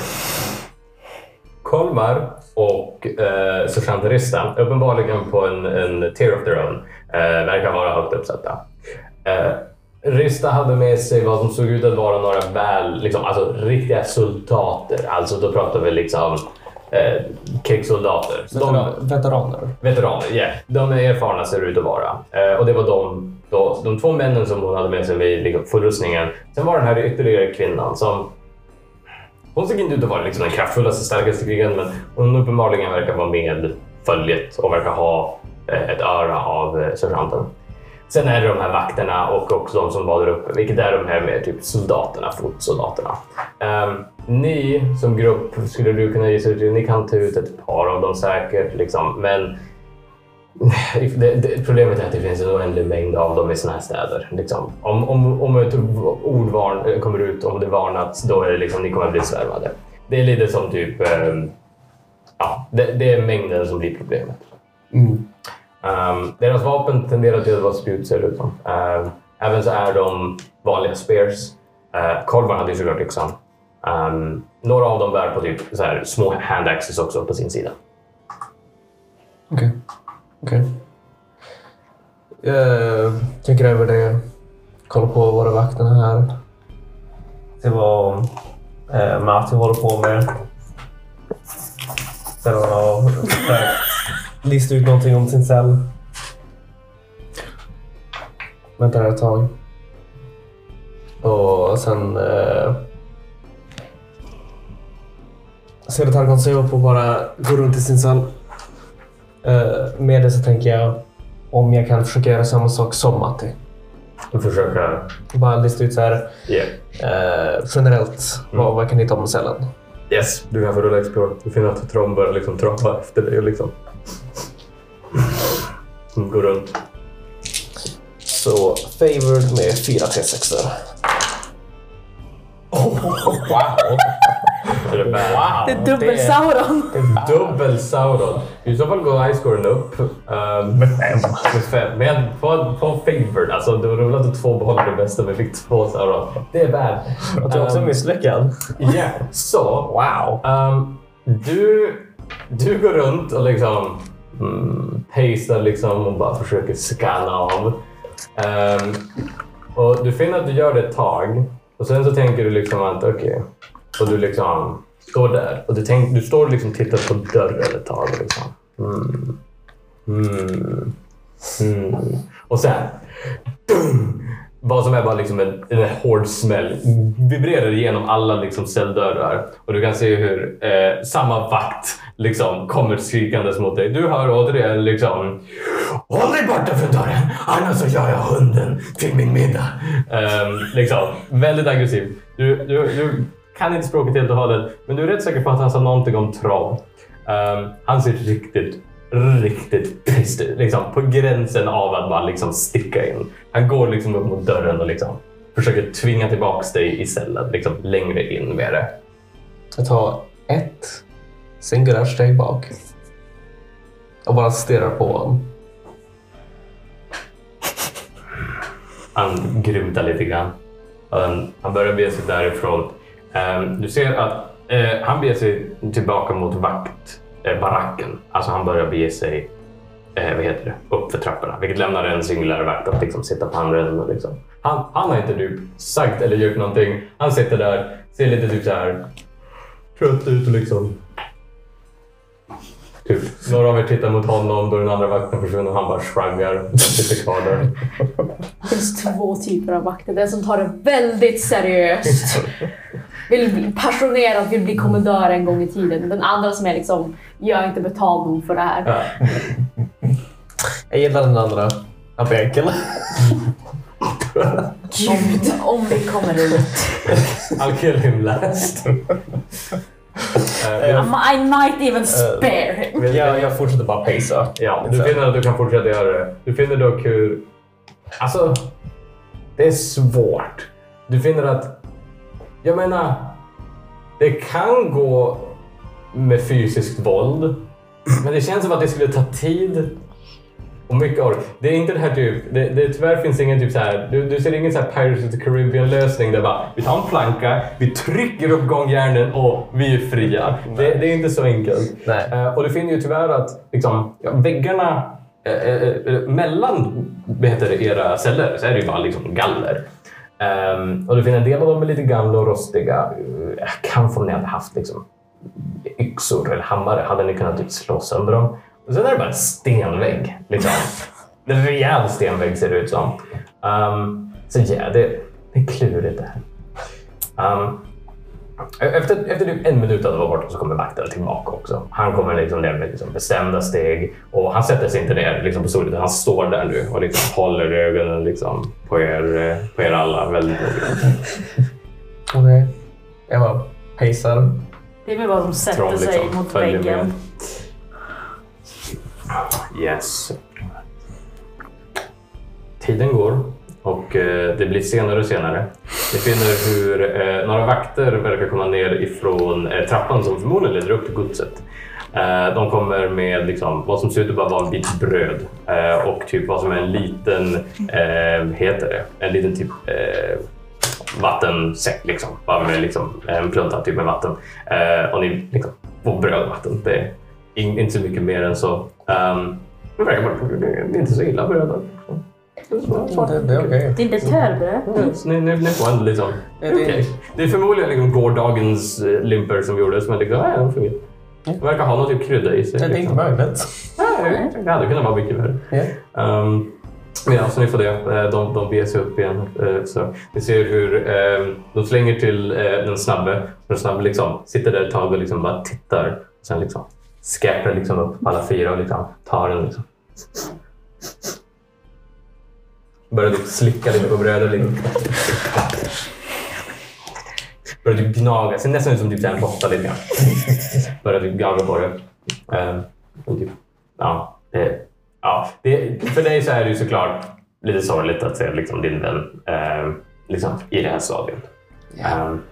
Kolmar och uh, sergeant Rista, uppenbarligen på en, en tier of their own, uh, verkar vara högt uppsatta. Uh, Rista hade med sig vad som såg ut att vara några väl, liksom, alltså riktiga soldater. Alltså då pratar vi liksom eh, krigssoldater. Veteran, de, veteraner. Veteraner, ja. Yeah. De är erfarna ser ut att vara. Eh, och det var de, då, de två männen som hon hade med sig vid liksom, fullrustningen. Sen var den här ytterligare kvinnan som... Hon såg inte ut att vara liksom, den kraftfullaste, starkaste krigen, men hon uppenbarligen verkar vara med följet och verkar ha eh, ett öra av eh, sergeanten. Sen är det de här vakterna och också de som var där uppe, vilket är de här med typ soldaterna, fotsoldaterna. Um, ni som grupp skulle du kunna gissa ut, ni kan ta ut ett par av dem säkert, liksom, men det, det, problemet är att det finns en oändlig mängd av dem i såna här städer. Liksom. Om, om, om ett ord varn, kommer ut, om det varnats, då är det liksom, ni kommer bli svärmade. Det är lite som typ, um, ja, det, det är mängden som blir problemet. Mm. Um, deras vapen tenderar till att vara spjut, ser det ut som. Um, även så är de vanliga spears. Uh, Kolvar hade ju såklart liksom. Um, några av dem bär på typ så här små handaxes också på sin sida. Okej. Okay. Okay. Jag tänker över det. Kolla på våra vakterna här. Se vad eh, Matti håller på med. Sen har lista ut någonting om sin cell. Vänta här ett tag. Och sen... Eh, ser att Targon sig upp och bara går runt i sin cell. Eh, med det så tänker jag om jag kan försöka göra samma sak som Matti. Du försöker... Bara lista ut så här... Yeah. Eh, generellt, mm. vad, vad kan ni ta om cellen? Yes, du kan få rulla explore. Du finner att Tron börjar liksom trappa efter dig och liksom... Mm, går runt. Så favored med fyra T sex-er. Oh, wow! Det är, wow. Det är dubbel-Sauron. Dubbel-Sauron. I så fall går highscoren upp. Um, med fem. Med fem. Men på, på favored. Alltså, du rullade två bollar det bästa, men fick två Sauron. Det är bad. Jag tror också um, misslyckad. Ja, yeah. Så. Wow. Um, du, du går runt och liksom... Mm, pacear liksom och bara försöker scanna av. Um, och du finner att du gör det ett tag. Och sen så tänker du liksom att okej. Okay. Och du liksom står där. Och du, tänk, du står liksom och tittar på dörren ett tag. Liksom. Mm. Mm. Mm. Och sen... Dum! Vad som är bara liksom en, en hård smäll vibrerar igenom alla liksom celldörrar. Och du kan se hur eh, samma vakt liksom kommer skrikandes mot dig. Du hör återigen liksom... Håll dig borta från dörren, annars så gör jag hunden till min middag. Um, liksom, väldigt aggressiv. Du, du, du kan inte språket helt och hållet, men du är rätt säker på att han sa någonting om trav. Um, han ser riktigt, riktigt pissed ut. Liksom, på gränsen av att bara liksom sticka in. Han går liksom upp mot dörren och liksom försöker tvinga tillbaka dig i cellen, liksom längre in med det. Jag tar ett singulärt steg bak och bara stirrar på honom. Han grymtar lite grann. Um, han börjar bege sig därifrån. Um, du ser att uh, han beger sig tillbaka mot vaktbaracken. Uh, alltså han börjar bege sig uh, vad heter det? Upp för trapporna. Vilket lämnar en singulär vakt att liksom sitta på andra änden. Liksom. Han, han har inte du sagt eller gjort någonting. Han sitter där, ser lite typ så här trött ut och liksom Typ, några av er tittar mot honom, då den andra vakten försvinner och han bara shruggar. Sitter kvar där. Det finns två typer av vakter. Den som tar det väldigt seriöst. Vill bli passionerad, vill bli kommendör en gång i tiden. Den andra som är liksom, jag är inte betald nog för det här. Ja. Jag gillar den andra. Han är enkel. Gud, om vi kommer ut. I'll kill him last. uh, I might even spare him. Jag, jag fortsätter bara pacea. Ja, du finner att du kan fortsätta göra det. Du finner dock hur... Alltså, det är svårt. Du finner att... Jag menar, det kan gå med fysiskt våld. Men det känns som att det skulle ta tid. Och mycket ork. Det är inte det här typ... Det, det tyvärr finns ingen typ så här... Du, du ser ingen så här Pirates of the Caribbean-lösning där bara... Vi tar en planka, vi trycker upp gångjärnen och vi är fria. Det, det är inte så enkelt. Nej. Uh, och du finner ju tyvärr att liksom, ja, väggarna... Uh, uh, uh, mellan heter det, era celler så är det ju bara liksom galler. Um, och du finner en del av dem är lite gamla och rostiga. Uh, jag kan få om ni hade haft liksom, yxor eller hammare. Hade ni kunnat typ slå sönder dem. Och sen är det bara en stenvägg. Liksom. En rejäl stenvägg ser det ut som. Um, så ja, det, det är klurigt det här. Um, efter, efter typ en minut att vara borta så kommer vakten tillbaka också. Han kommer liksom där med liksom bestämda steg. Och han sätter sig inte ner liksom på solen. Han står där nu och liksom håller ögonen liksom på, er, på er alla väldigt noga. Okej. Okay. Jag bara pacear. Det är väl vad de sätter Tron, sig liksom, mot följer väggen. med. Yes. Tiden går och eh, det blir senare och senare. Ni finner hur eh, några vakter verkar komma ner ifrån eh, trappan som förmodligen leder upp till godset. Eh, de kommer med liksom, vad som ser ut att bara vara en bit bröd eh, och typ vad som är en liten, eh, heter det, en liten typ eh, vattensäck liksom, bara med liksom, en plunta typ med vatten. Eh, och ni liksom, får bröd och vatten. Det är in, inte så mycket mer än så. Um, det verkar bara, det är inte så illa bröd. Det, det är okej. Det är inte törbröd. Mm, ni, ni, ni får ändå liksom... Det, Okay. Det är förmodligen liksom gårdagens limper som gjordes, men liksom, ja, de fungerar. Det verkar ha något typ krydda i sig. Det är inte liksom. möjligt. Nej, det hade kunnat vara mycket värre. Yeah. Um, ja, så ni får det. De, de beger sig upp igen. Så ni ser hur um, de slänger till den snabbe. Den snabbe liksom sitter där ett tag och liksom bara tittar. Sen liksom skräpar liksom upp alla fyra och liksom tar den liksom. Börjar typ slicka lite på brödet. Liksom. Börjar typ gnaga. Ser nästan ut som typ en råtta lite grann. Börjar typ gnaga på det. Um, och typ, ja, det, ja det, för dig så är det ju såklart lite sorgligt att se liksom, din vän um, liksom, i det här stadiet. Yeah. Um,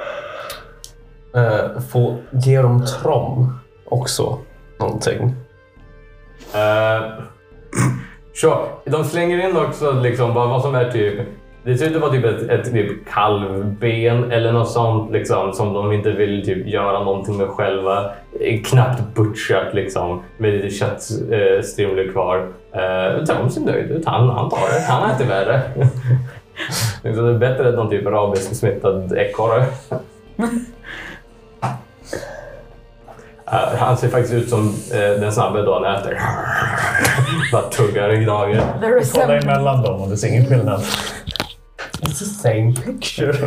Uh, få ge dem trom också. Någonting. Uh, så, de slänger in också liksom, vad, vad som är typ... Det ser ut att vara typ ett, ett typ kalvben eller något sånt liksom, som de inte vill typ göra någonting med själva. Knappt butchat liksom, med lite köttstrimlor uh, kvar. Uh, de ser nöjd ut. Han, han tar det. Han är inte värre. Det är bättre än någon typ rabies-smittad ekorre. Uh, han ser faktiskt ut som uh, den snabba då han äter. Bara tuggar en gnager. Kolla emellan dem och det ser ingen skillnad. It's the same picture.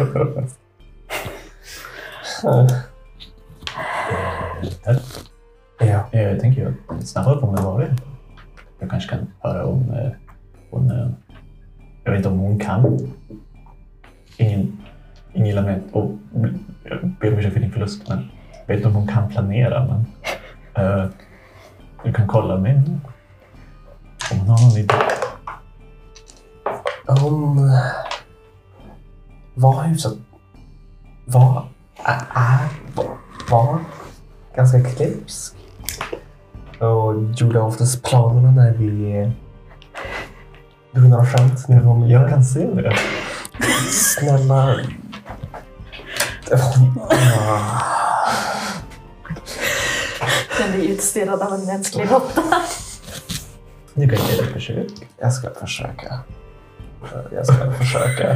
Ja. Jag tänker ju snabbare på med vad det är. Jag kanske kan höra om eh, hon... Eh, jag vet inte om hon kan. Ingen, ingen gillar mig och jag ber om ursäkt för din förlust, men jag vet inte om hon kan planera, men uh, du kan kolla med henne. Om hon har någon idé. Hon var hyfsat... Var... Är... Var... var ganska klipsk. Och gjorde oftast planerna när vi... drog några skämt. När hon, Jag kan se det. Snälla... Det var... Den blir utstirrad av en mänsklig råtta. Du kan ge det ett försök. Jag ska försöka. Jag ska försöka.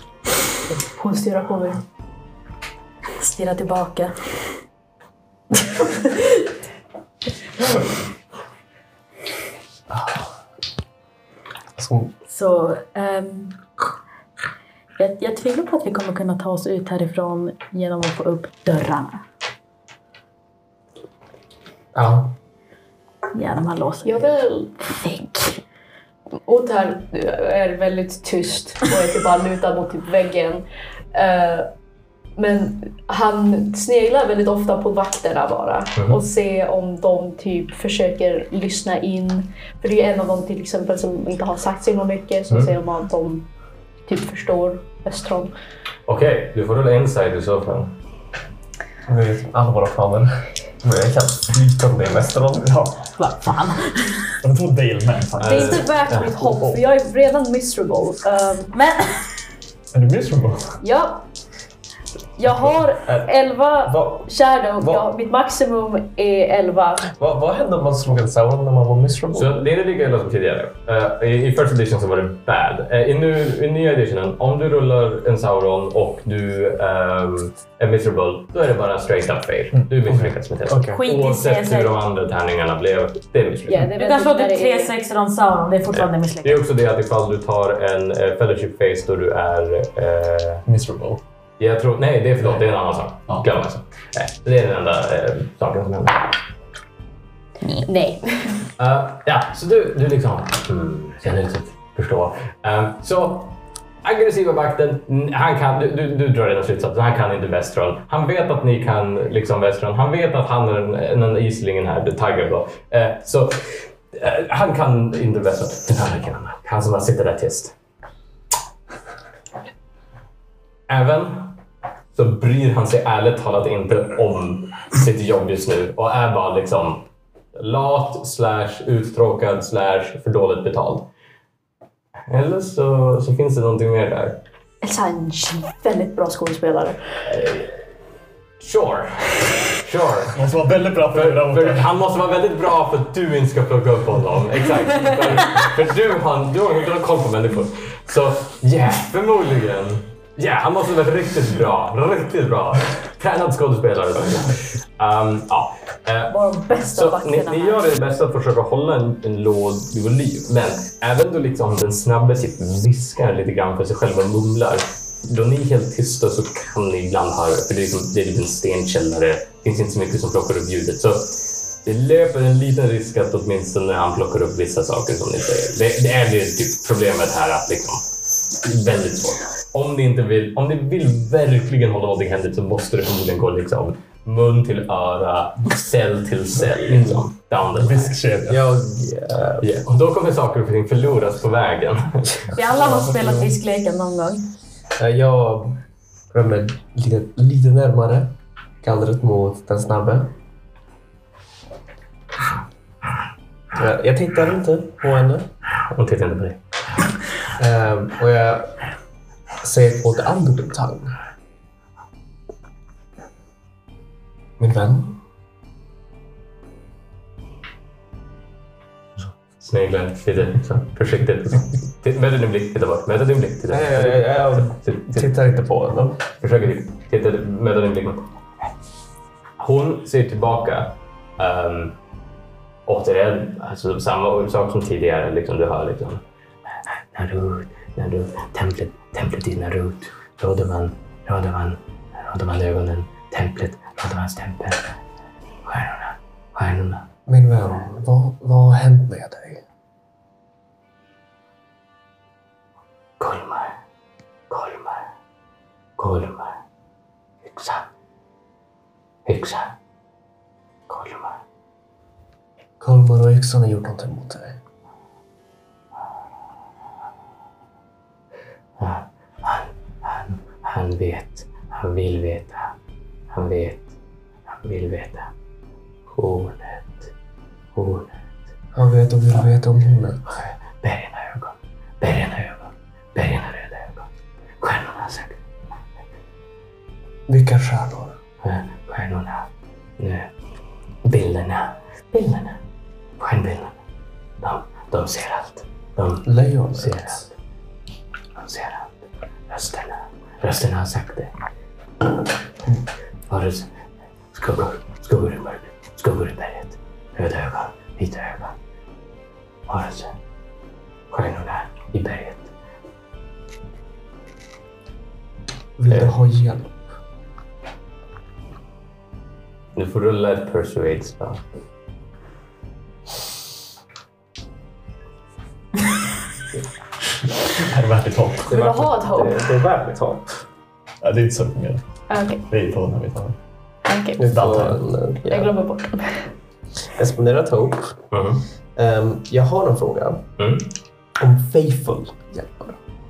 Hon stirrar på mig. Stirrar tillbaka. Så, Så ehm, jag, jag tvivlar på att vi kommer kunna ta oss ut härifrån genom att få upp dörrarna. ja. Ja, de har låst. Jag vill... Fick. Otar är väldigt tyst och är typ bara lutad mot typ väggen. Uh, men han sneglar väldigt ofta på vakterna bara Mhm. och ser om de typ försöker lyssna in. För det är en av dem till exempel som inte har sagt så mycket, så Mm. ser man att de typ förstår Östron. Okej, du får rulla inside i så fall. Jag vet alla våra planer. Men jag kan flyta om det mest av dem. Ja. Vad fan? Och det tog Dale med faktiskt. Det är inte värt mitt hopp, för jag är redan miserable. Um, Men Är du miserable? ja, jag har elva Vad, shadow, Vad? ja, mitt maximum är elva. vad, vad hände om man slog en Sauron när man var miserable? Så det är lika som tidigare. Uh, i, I first edition så var det bad. Uh, i, nu, I nya editionen, om du rullar en Sauron och du um, är miserable, då är det bara straight up fail. Du misslyckas med testet. Okej. skit i Oavsett hur de C S. andra tärningarna blev, det är Ja, misslyckat. det är Du väl kan slå typ när typ det tre är- sexor om Sauron, det är fortfarande Det är misslyckat. också det att ifall du tar en uh, fellowship phase då du är... Uh, Miserable. jag tror, nej, det är förlåt, det är en annan sak. Ja. Glöm alltså. Nej, det är den enda uh, saken som händer. Nej. Uh, ja, så du, du liksom mm, känner liksom förstå. Uh, så aggressiva vakten, mm, han kan, du, du, du drar redan slutsatsen, han kan inte Västron. Han vet att ni kan liksom Västron. Han vet att han är den, den islingen här, the tiger då. Uh, så uh, han kan inte Västron. Den andra kan han. Han som bara sitter där tyst. Även så bryr han sig ärligt talat inte om sitt jobb just nu och är bara liksom lat, slash uttråkad, slash för dåligt betald. Eller så, så finns det någonting mer där. Elsa är en väldigt bra skådespelare. Sure. Sure. Det måste vara väldigt bra för För, det för där. han måste vara väldigt bra för att du inte ska plocka upp honom. Exakt. För, för du, har, du, har, du har koll på människor. Så ja, yeah, förmodligen. Ja, yeah, han måste vara riktigt bra. Riktigt bra. Tränad skådespelare. Um, ja. Uh, Var de bästa Så ni, vakterna ni här. gör det bästa att försöka hålla en, en låg volym. Men även då liksom den snabba typ viskar lite grann för sig själv och mumlar. Då ni är helt tysta så kan ni ibland höra, för det är, liksom, det är liksom en stenkällare. Det finns inte så mycket som plockar upp ljudet. Så det löper en liten risk att åtminstone han plockar upp vissa saker som ni säger. Det, det är det typ problemet här att liksom, det är väldigt svårt. Om ni inte vill, om ni vill verkligen hålla någonting händigt så måste det förmodligen gå liksom mun till öra, cell till cell liksom. Down the line. Viskkedja. Jag, Yeah. Och då kommer saker och ting förloras på vägen. Vi alla har spelat viskleken någon gång. äh, jag rör mig lite, lite närmare gallret mot den snabbe. Jag, jag tittar inte på henne. Hon tittar inte på dig. Ehm, och jag säger på the under tongue. Min vän. Sneglar lite så försiktigt. Titta- Möter din blick, titta bort. Möter din blick, titta. Nej, jag, jag, jag Titta- titta. tittar inte på henne. Försöker typ titta, möta din blick. Hon ser tillbaka. Um, återigen, alltså samma sak som tidigare. Liksom, du hör liksom. Narut, Narut, templet, templet i Narut. Rodovan, Rodovan, Rodovan ögonen. Templet, Rodovans tempel. Stjärnorna, stjärnorna. Min vän, vad, vad har hänt med dig? Kolmar, Kolmar, Kolmar. Yxa, yxa, Kolmar. Kolmar och yxan har gjort någonting mot dig. Ja, han, han, han vet, han vill veta, han vet, han vill veta. Hornet, hornet, Han vet och vill veta om hornet. bergarna ögon, bergarna ögon, bergarna röda ögon. Stjärnorna sagt, Vilka stjärnor? stjärnorna, nu, bilderna, bilderna, stjärnbilderna. De, de ser allt, de Lejonet. ser allt. De ser allt. Rösterna. Rösterna har sagt det. Var det skuggor? Skuggor i mörkret. skuggor i berget. Röda ögon, vita ögon. Varelse. Stjärnorna i berget. Vill du ha hjälp? Du får rulla ett persuade spel. Det här är värt ett hopp. Vill du ha ett hopp? Det, det är värt ett hopp. Ja, det är inte så fungerar. Okej. Okay. Det är på när vi tar det. Okay. Du får en, ja. Jag glömmer bort den. Jag spenderar ett hopp. Mm. Um, jag har en fråga. Mm. Om Faithful hjälper.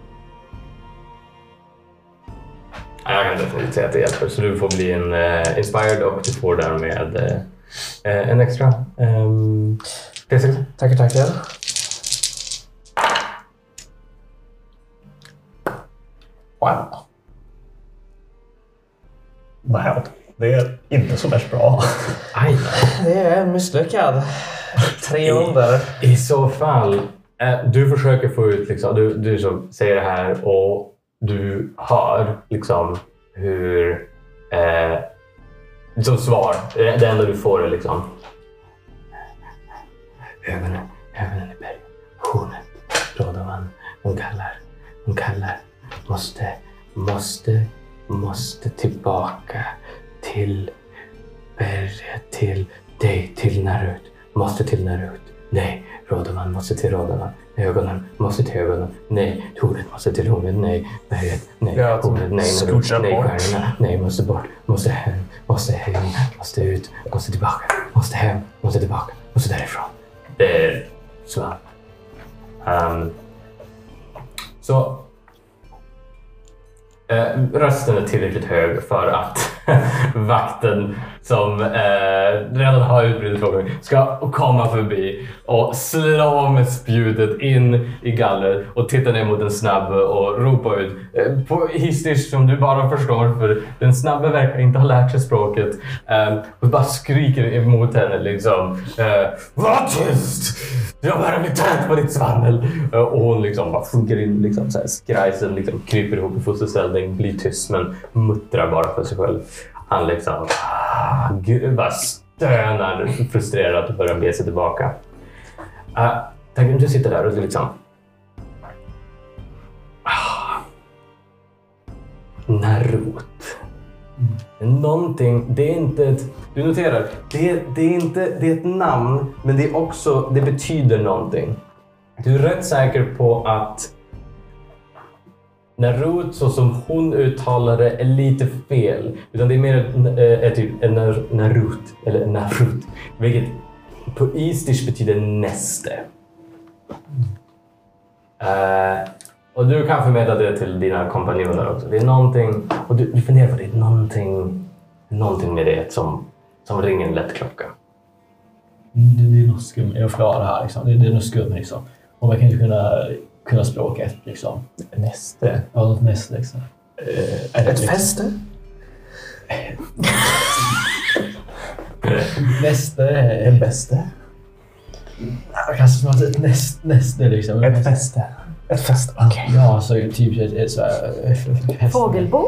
Jag kan definitivt säga att det hjälper. Så du får bli en uh, inspired och du får därmed uh, en extra. Um, P sex. Tackar, tackar. Wow. Wow. Det är inte så värst bra. Aj. Det är misslyckad. Tre under. I, I så fall, uh, du försöker få ut, liksom, du, du som säger det här och du hör liksom hur, eh, som svar, det enda du får är liksom ögonen, ögonen i berget, hornet, Rodovan, hon kallar, hon kallar, måste, måste, måste tillbaka till berget, till dig, till Narut, måste till Narut, nej, Rodovan måste till Rodovan. Ögonen måste till ögonen. Nej, hornet måste till hornet. Nej, berget. Nej, ja, hornet. Nej, skutsa nej, bort. stjärnorna. Nej, måste bort. Måste hem. Måste hem. Måste ut. Måste tillbaka. Måste hem. Måste tillbaka. Måste därifrån. Det är så. Um, så. Eh, rösten är tillräckligt hög för att vakten som eh, redan har utbrutit frågan ska komma förbi och slå med spjutet in i gallret och titta ner mot den snabbe och ropa ut eh, på histisch som du bara förstår, för den snabbe verkar inte ha lärt sig språket, eh, och bara skriker emot henne liksom eh, var tyst! Jag bara blir trött på ditt svammel. Och hon liksom bara sjunker in, liksom så här, skrajsen liksom kryper ihop i fosterställning, blir tyst men muttrar bara för sig själv. Han liksom ah, gud, bara stönar frustrerat och börjar be sig tillbaka. Uh, tänk om du sitter där och du liksom ah, Narut. Någonting, det är inte ett, du noterar, det, det är inte, det är ett namn, men det är också, det betyder någonting. Du är rätt säker på att Narut, så som hon uttalar det, är lite fel. Utan det är mer ett, äh, typ en Narut, eller Narut, vilket på istisch betyder näste. Uh, Och du kan förmedla det till dina kompanjoner också. Det är någonting, och du, du funderar på det, är någonting, någonting med det som, som ringer en lätt klocka. Det, det är något skumt. Jag förklarar det här liksom. Det, det är något skumt liksom. Och man kan inte kunna, kunna språket liksom. Näste. Ja, något näste liksom. Eh, är det Ett liksom- fäste? Näste... En bäste? Kanske som att ett näst, näste liksom. Ett fäste. Ett fäste, okej. Okay. Ja, så typ ett, ett så här... Fågelbo?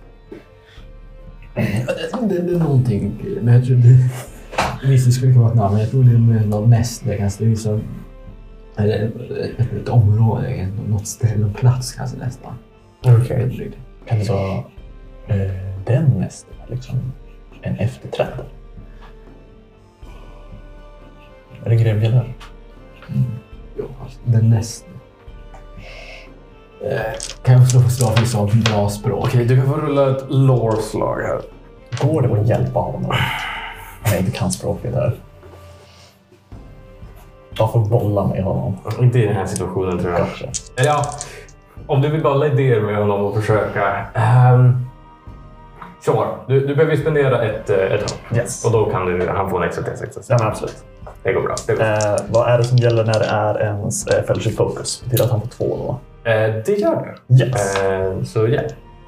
Det, det är någonting, men jag tror det... Visst, det skulle kunna vara ett namn, men jag tror det är med något näste kanske. Det är som... Eller ett, ett, ett område, något ställe, någon plats kanske nästan. Okej. Okay. Kan det vara eh, den nästa, liksom en efterträdare? Är det grevbjällar? Mm. Ja, alltså, den nästa. Eh, kan jag slå för slag för sånt bra språk? Okej, du kan få rulla ett lore-slag här. Går det att hjälpa honom? Jag inte kan språket här. Jag får bolla med honom. Inte i den här situationen, tror jag. Kanske. Eller ja, om du vill bolla idéer med honom och försöka. Um, sure, du, du behöver spendera ett, ett hopp. Yes. Och då kan du, han få en extra T sex. Ja, men absolut. Det går bra. Det går. Eh, vad är det som gäller när det är ens eh, fellowship focus? Betyder att han får två då? Eh, det gör det. Yes. Eh, så ja.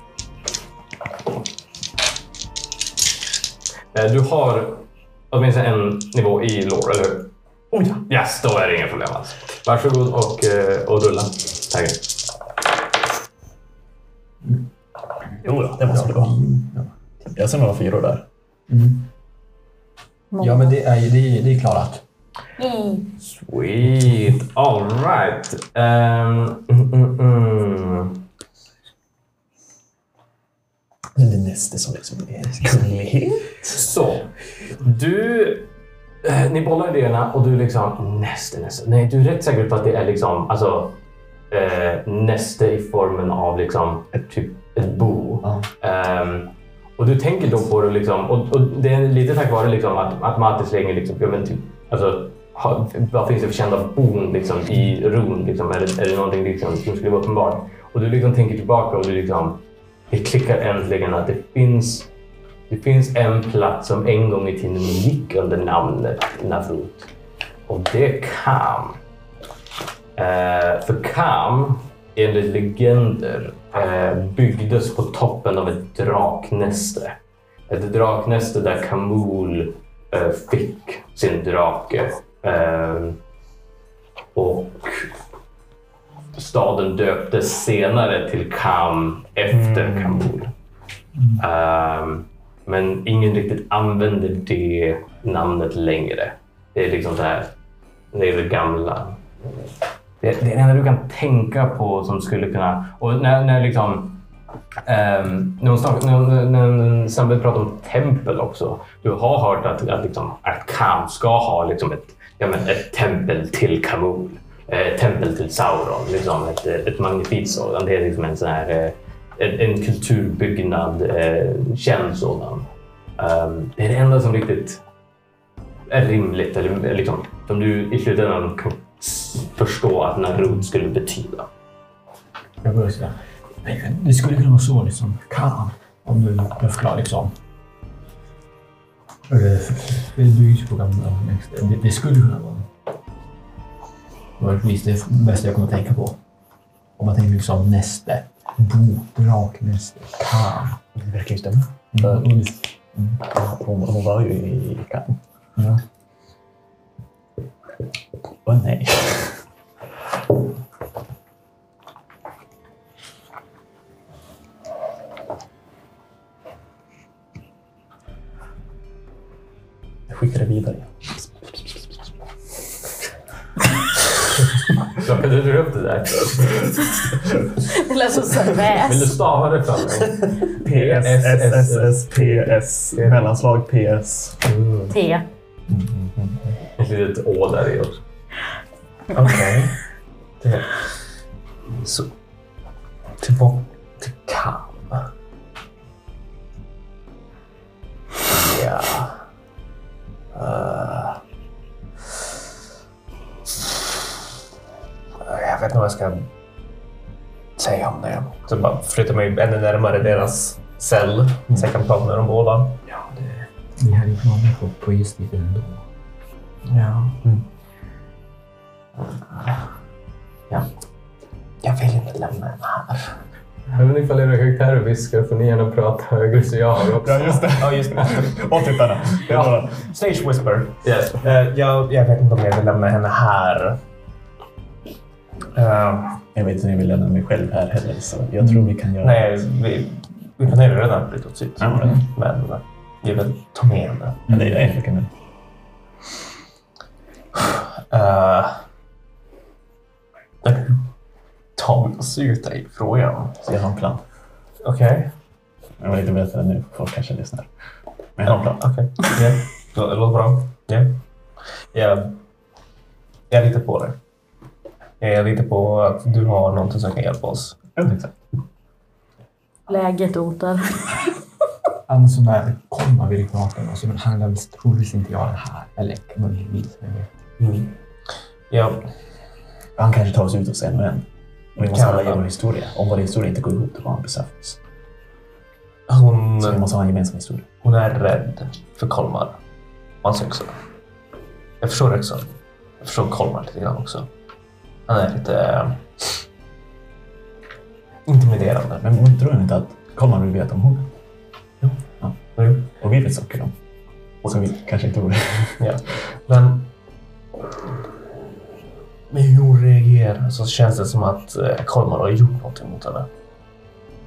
Eh, du har åtminstone en nivå i lore, eller hur? Oh ja. Yes, då är det inga problem alls. Varsågod och, eh, och rulla. Tack. Jo då, det måste det vara. Jag ser några fyror där. Mm. Ja, men det är, det är, det är klarat. Mm. Sweet. All right. Um, mm, mm, mm. Det är nästa som liksom är kunnighet. Så, du... Eh, ni bollar idéerna och du liksom... Nästa, nästa. Nej, du är rätt säker på att det är liksom... Alltså... Eh, nästa i formen av liksom... Ett, typ ett bo. Ja. Um, och du tänker då på det liksom... Och, och det är lite tack vare liksom att, att Mattis längre liksom... Ja, men typ... Alltså... Ha, vad finns det för kända bon liksom, i Ron? Liksom? Är, det, är det någonting liksom, som skulle vara uppenbart? Och du liksom tänker tillbaka och du liksom... Det klickar äntligen att det finns... Det finns en plats som en gång i tiden gick under namnet Navut. Och det är Kam. Eh, för Kam, enligt legender, eh, byggdes på toppen av ett draknäste. Ett draknäste där Kamul eh, fick sin drake. Eh, och staden döptes senare till Kam efter mm. Kamul. Um, men ingen riktigt använder det namnet längre. Det är liksom så här, det är det gamla. Det, det är det enda du kan tänka på som skulle kunna... Och när, när liksom... Um, när, hon start, när, när, när Sambel pratar om tempel också. Du har hört att, att, liksom, att Kam ska ha liksom ett, ja, men ett tempel till Kamul. Ett tempel till Sauron. Liksom ett, ett magnifikt sådant. Det är liksom en sån här... En, en kulturbyggnad, eh, känd sådan. Um, det är det enda som riktigt är rimligt, eller liksom, som du i slutändan kan förstå att Navut skulle betyda. Jag börjar säga, det skulle kunna vara så liksom, kan, om du förklarar liksom. Det byggs på gamla, det, det skulle kunna vara. Det är det bästa jag kommer att tänka på. Om man tänker liksom nästa. Bo, draknäste, Kam. Det verkar ju stämma. Mm. Mm. Hon, hon var ju i Kam. Ja. Åh nej. Jag skickar det vidare. Plockade du upp det där? Det lät så seriöst. Vill du stava det fram mig? P S, S, S, S, P S, mellanslag P S. Mm. T. Ett litet å där i också. Okej. Okay. Så... Tillbaka till Kam. Ja... Uh... Jag vet inte vad jag ska säga om det. Så bara flytta mig ännu närmare deras cell. Mm. Så jag kan prata med dem båda. Ja, det... Vi hade ju planer på, på just det ändå. Ja. Mm. Ja. Jag vill inte lämna den här. Även ifall era karaktärer viskar får ni gärna prata högre så jag har också. Ja, just det. Ja, just det. Och tittarna. Ja. Stage Whisper. Yes. Uh, jag, jag vet inte om jag vill lämna henne här. Uh, jag vet inte om jag vill lämna mig själv här heller, så jag tror vi kan göra nej, vi, vi planerar redan lite åt sitt. Mm. Men jag vill ta med henne. Men det är jag inte kan. Uh, ta mig och sluta i frågan. Så jag har en plan. Okej. Okay. Jag vill inte berätta det nu, folk kanske lyssnar. Men jag har en plan. Okej. Okay. Yeah. Det låter bra. Yeah. Jag, jag litar på det. Jag litar på att du har någonting som kan hjälpa oss. Mm. Läget Otar. Alltså när kommer vi prata om oss, men han lär väl troligtvis inte göra det här. Eller möjligtvis. Mm. Ja. Han kanske tar oss ut och sen men vi måste Kan alla ge vår historia. Om vår historia inte går ihop, då var han besatt oss. Hon, Så vi måste ha en gemensam historia. hon är rädd för Kolmar. Man ska också. Jag förstår det också. Jag förstår Kolmar lite grann också. Han är lite äh, intimiderande. Men hon tror inte att Kolmar vill veta om hon. Ja. Ja. Mm. Och vi vet saker om. Som vi kanske inte tror. Ja. Men med hur hon reagerar så känns det som att äh, Kolmar har gjort någonting mot henne.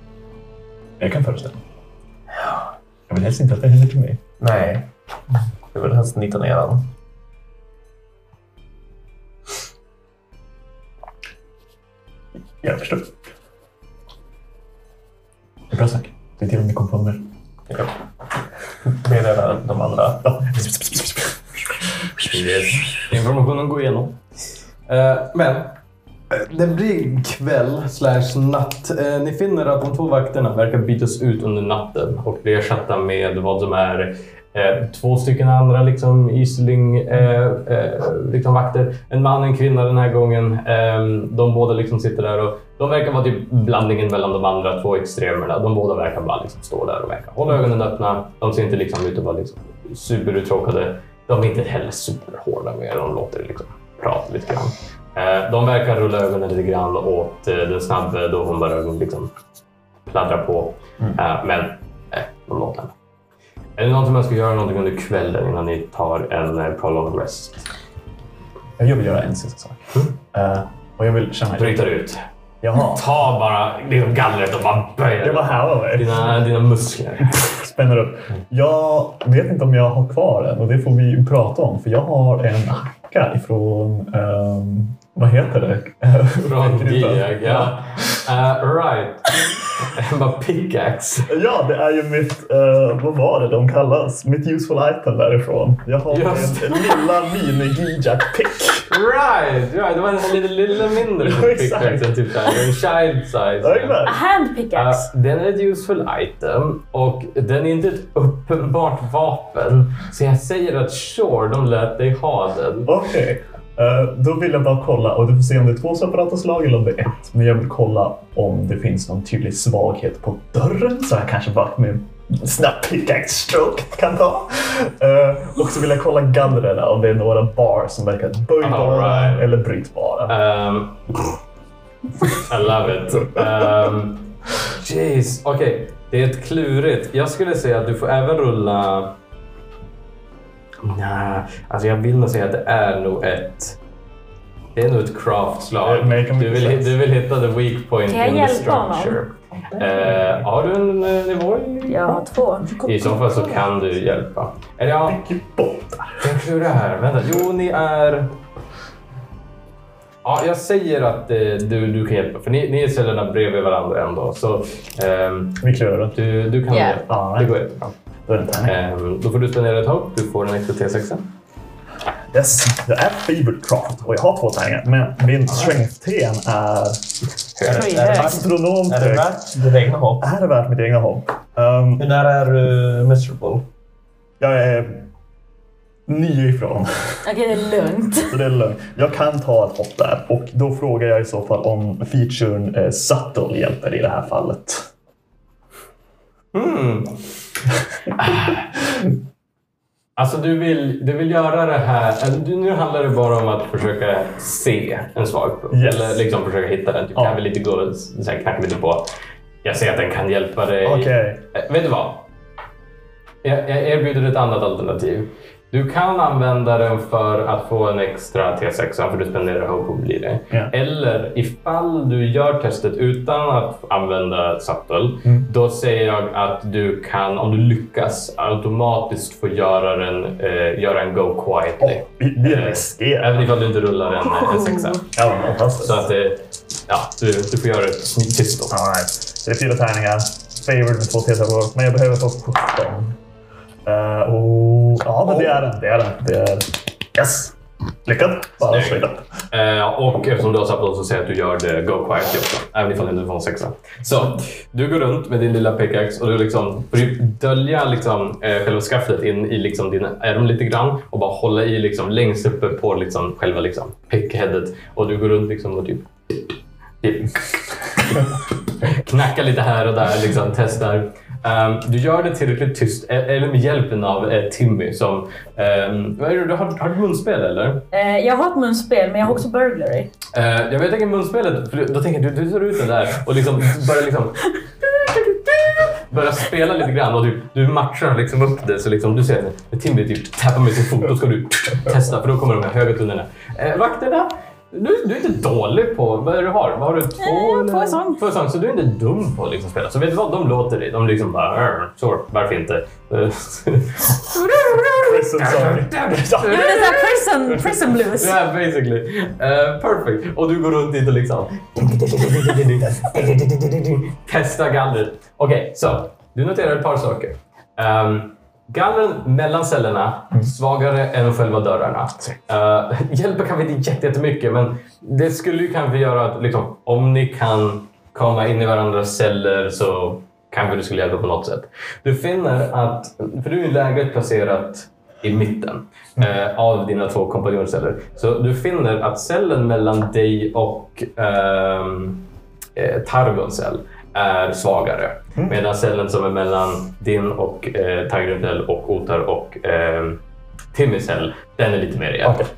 Jag kan föreställa mig. Jag vill helst inte att det händer till mig. Nej. Du vill helst nita ner den. Jag förstår. Det är bra snack. Det är till och med kom på mer. Ja. Meddela de andra. Ja. Informationen går igenom. Uh, men det blir kväll slash natt. Uh, ni finner att de två vakterna verkar bytas ut under natten och blir ersatta med vad som är uh, två stycken andra liksom isling uh, uh, liksom vakter. En man och en kvinna den här gången. Um, de båda liksom sitter där och de verkar vara typ blandningen mellan de andra två extremerna. De båda verkar bara liksom stå där och verkar hålla ögonen öppna. De ser inte liksom ut att vara liksom superuttråkade. De är inte heller superhårda med de låter liksom prata lite grann. Eh, de verkar rulla ögonen lite grann åt eh, den snabba då hon bara liksom pladdrar på. Mm. Eh, men eh, de låter henne. Är det någonting man ska göra någonting under kvällen innan ni tar en eh, prolonged rest? Jag vill göra en sista sak. Mm. Uh, och jag vill känna... Bryter ut. Jaha. Ta bara liksom gallret och bara böjer. Jag bara här dina, dina muskler. Spänner upp. Jag vet inte om jag har kvar den och det får vi prata om. För jag har en hacka ifrån... Um, vad heter det? Från Giag, ja. Uh, right. Bara pickaxe. Ja, det är ju mitt... Uh, vad var det de kallas? Mitt useful item därifrån. Jag har Just. en lilla mini-Giag-pick. Right, right. Det var en lite, lite mindre pickaxe. Typ där. En child size. A hand pickaxe. Uh, den är ett useful item. Och den är inte ett uppenbart vapen. Så jag säger att sure, de lät dig ha den. Okej. Okay. Uh, då vill jag bara kolla, och du får se om det är två separata slag eller om det är ett. Men jag vill kolla om det finns någon tydlig svaghet på dörren. Så jag kanske bara med en snabb pickaxe stroke kan ta. Uh, och så vill jag kolla gallrarna om det är några bar som verkar böjbara right. eller brytbara. Um, I love it. Um, jeez, okej. Okay. Det är ett klurigt. Jag skulle säga att du får även rulla... Nej, alltså jag vill nog säga att det är nog ett... Det är nog ett craftslag. Du vill, du vill hitta the weak point in the structure. Uh, har du en uh, nivå? Jag har två. I så fall så kan du hjälpa. Eller ja, jag tror det här. Vänta, jo ni är... Ja, jag säger att eh, du, du kan hjälpa. För ni, ni är cellerna bredvid varandra ändå. Så um, vi klarar det. Du, du kan yeah. hjälpa. Ja, det går jättebra. Um, då får du spendera ett hopp. Du får en extra T sex. Yes, det är Fevercraft och jag har två tärningar. Men min strength-ten är... Är, är, är astronomt. Är det värt ditt egna hopp? Är det värt mitt egna hopp? Um, Hur nära är du uh, miserable? Jag är nio ifrån. Okej, okay, det är lugnt. Så det är lugnt. Jag kan ta ett hopp där. Och då frågar jag i så fall om featuren eh, Subtle hjälper i det här fallet. Mm. Alltså du vill, du vill göra det här, alltså, nu handlar det bara om att försöka se en svag punkt. Yes. Eller liksom försöka hitta den. Du kan ja. väl lite gå och knacka lite på. Jag ser att den kan hjälpa dig. Okay. Äh, vet du vad? Jag, jag erbjuder ett annat alternativ. Du kan använda den för att få en extra T sex för du spenderar hopp och blir det. Yeah. Eller ifall du gör testet utan att använda Subtle, mm. då säger jag att du kan, om du lyckas, automatiskt få göra en, eh, göra en go quietly. Oh, det är riskerat. Även ifall du inte rullar en, en sexa. Ja, fantastiskt. Så att eh, ja, du, du får göra det tyst då. All right. Så det är fyra tärningar. Favored med två T sex, men jag behöver få sjutton. Uh, och, ja, men det är den. Det är den. Det är... Yes! Lyckat! Bara straight up. Uh, och eftersom du har satt så säger att du gör det go quiet också. Även ifall du får en sexa. Så du går runt med din lilla pickaxe och du liksom dölja liksom, eh, själva skaftet in i liksom din ärm lite grann och bara hålla i liksom, längst uppe på liksom, själva liksom, pickheadet. Och du går runt liksom, och typ... typ knacka lite här och där, liksom, testar. Um, du gör det tillräckligt tyst, eller med hjälpen av eh, Timmy som... Um, vad är det, du har, har du munspel eller? Uh, jag har ett munspel, men jag har också burglary. Uh, jag vet inte munspelet, för då tänker jag du, du tar ut den där och liksom börjar liksom... börjar spela lite grann och du, du matchar liksom upp det så liksom du ser att Timmy typ tappar med sin fot, då ska du testa för då kommer de här höga tunnorna. Uh, vakterna, Du, du är inte dålig på... Vad är det du har? Vad har du? Två? Eh, två sång. Två sång. Så du är inte dum på att liksom spela. Så vet du vad? De låter det. De liksom bara... Så, varför inte? Prison song. Ja, men det är såhär prison, prison blues. Ja, yeah, basically. Uh, perfect. Och du går runt dit och liksom... Testa gallret. Okej, okay, så. Du noterar ett par saker. Um, gallren mellan cellerna, mm. svagare än själva dörrarna. Uh, hjälper kanske inte jättemycket, men det skulle ju kanske göra att liksom, om ni kan komma in i varandras celler så kanske det skulle hjälpa på något sätt. Du finner att, för du är lägret placerat i mitten mm. uh, av dina två kompanjonceller. Så du finner att cellen mellan dig och uh, uh, Targons cell är svagare. Mm. Medan cellen som är mellan din och eh, Targons och Otar och eh, Timmys cell, den är lite mer rejäl. Okay.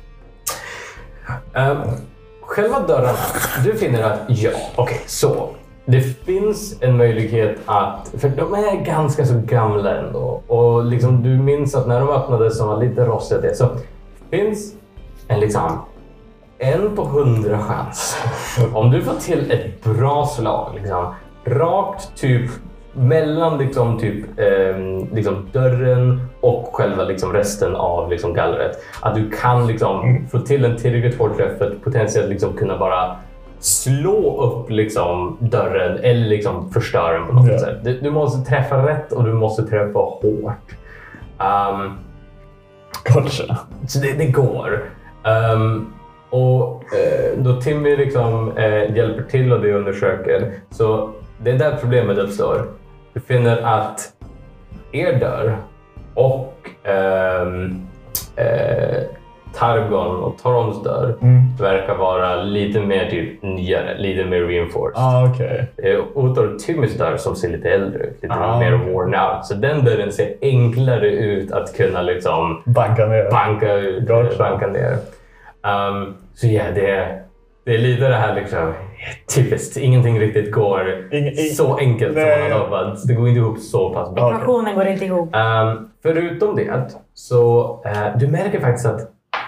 Um, själva dörrarna, du finner att ja, okej, okay, så. Det finns en möjlighet att, för de är ganska så gamla ändå. Och liksom, du minns att när de öppnades som var lite rostiga, så finns en liksom en på hundra chans. Om du får till ett bra slag, liksom, rakt typ mellan liksom, typ, eh, liksom dörren och själva liksom, resten av liksom, gallret. Att du kan liksom, få till en tillräckligt hård träff för att potentiellt liksom, kunna bara slå upp liksom, dörren eller liksom, förstöra den på något yeah. sätt. Du, du måste träffa rätt och du måste träffa hårt. Um, Kanske. Så det, det går. Um, och eh, då Timmy liksom, eh, hjälper till och det undersöker, så det är där problemet uppstår. Du finner att er dörr och ehm, eh, Targon och Torons dörr mm. verkar vara lite mer typ nyare, lite mer reinforced. Ah, okay. Otar och Timmys dörr som ser lite äldre ut, lite ah, mer okay. worn out. Så den dörren ser enklare ut att kunna liksom banka ner. Banka, ut, gotcha. banka ner. Um, så ja, det är, det är lite det här liksom, typiskt. Ingenting riktigt går Inge, så enkelt nej. som man har hoppats. Det går inte ihop så pass bra. Ekvationen går inte ihop. Um, förutom det så uh, du märker faktiskt att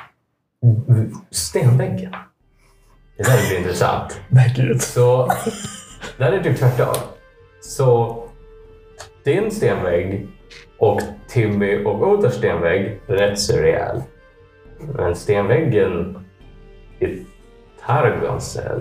stenväggen, det där blir intressant. Nej, gud. Så där är typ tvärtom. Så din stenvägg och Timmy och Otars stenvägg rätt så rejäl. Men stenväggen i Targons cell,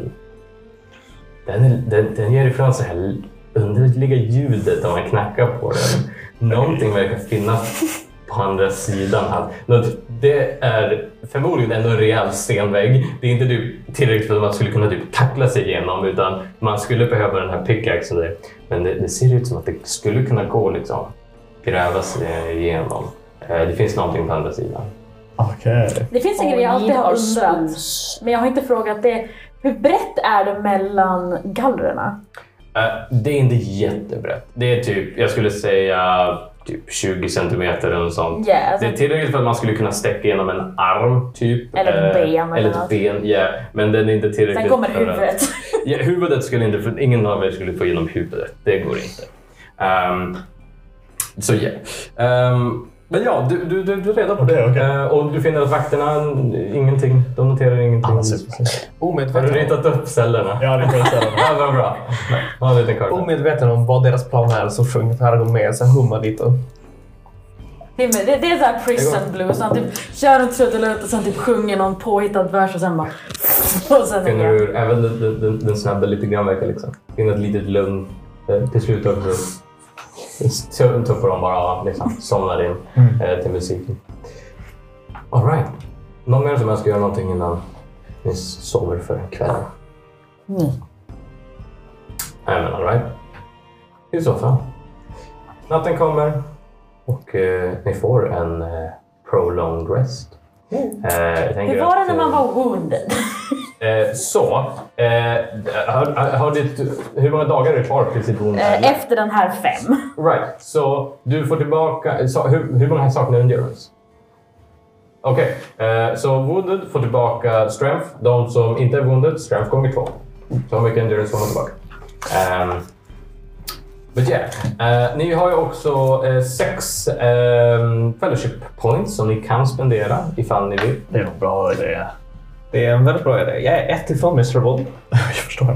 den, är, den, den ger ifrån sig här underliga ljudet om man knackar på den. Någonting verkar finnas på andra sidan. Det är förmodligen ändå en rejäl stenvägg. Det är inte typ tillräckligt för att man skulle kunna typ tackla sig igenom, utan man skulle behöva den här pickaxen där. Men det, det ser ut som att det skulle kunna gå liksom gräva sig igenom. Det finns någonting på andra sidan. Okay. Det finns en grej jag alltid har undrat, men jag har inte frågat det. Hur brett är det mellan gallrarna? Uh, det är inte jättebrett. Det är typ, jag skulle säga typ tjugo centimeter eller sånt. Yeah, alltså... Det är tillräckligt för att man skulle kunna stäcka igenom en arm typ. Eller ett ben. Uh, eller ett ben, ja. Yeah. Men den är inte tillräckligt. Sen kommer huvudet. Ja, yeah, huvudet skulle inte, för ingen av er skulle få igenom huvudet. Det går inte. Um, så ja. Yeah. Um, Men ja, du, du, du, du är redan på det. Okay. Uh, och du finner att vakterna, ingenting, de noterar ingenting. Ah, Omedveten. Har du ritat upp cellerna? Ja, det är cellerna. Ja, vad bra. Ja, lite kort. Omedveten om vad deras plan är, så sjunger Targon med, så hummar lite. Det, det, det är så här prison blues, han typ kör en trudelutt och sen typ sjunger någon påhittad vers och sen bara... Och sen finner du även den, den, den snabba lite grann verkar liksom. Finner ett litet lugn till slut också. Tuffar de bara liksom, somnar in mm. eh, till musiken. All right. Någon mer som jag ska göra någonting innan ni sover för kvällen? Mm. Nej, men all right. I så fall. Natten kommer och eh, ni får en eh, prolonged rest. Mm. Eh, Hur var det när man var wounded? Eh, så, eh, har, har ditt, hur många dagar är det kvar till sitt wound? Eh, efter den här fem. Right, så du får tillbaka, så, hur, hur många saknar endurance? Okej, okay. eh, så wounded får tillbaka strength. De som inte är wounded, strength gånger två. Så mycket endurance får man tillbaka. Um, but yeah, uh, ni har ju också uh, sex um, fellowship points som ni kan spendera ifall ni vill. Det är nog bra idé. Det är en väldigt bra idé. Jag är ett ifrån miserable. Jag förstår.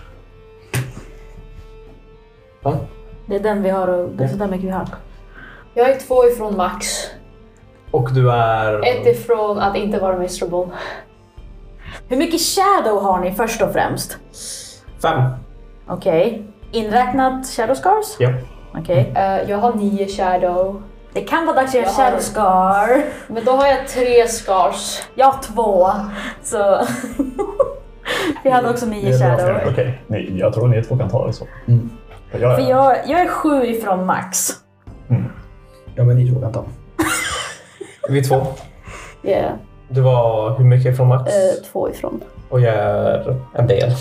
Va? Det är den vi har och det är sådär mycket vi har. Jag är två ifrån max. Och du är... Ett ifrån att inte vara miserable. Hur mycket shadow har ni först och främst? Fem. Okej. Inräknat shadow scars? Ja. Okej. Uh, jag har nio shadow. Det kan vara dags att göra Jag har- shadow scar. Men då har jag tre scars. Jag har två. Så... vi hade också nio shadow. Okej, okay. Ni, jag tror ni två kan ta det så. Mm. För jag, För jag, jag är sju ifrån max. Ja, men ni två kan ta. Vi två. Yeah. Du var hur mycket från max? Uh, två ifrån. Och jag är en del.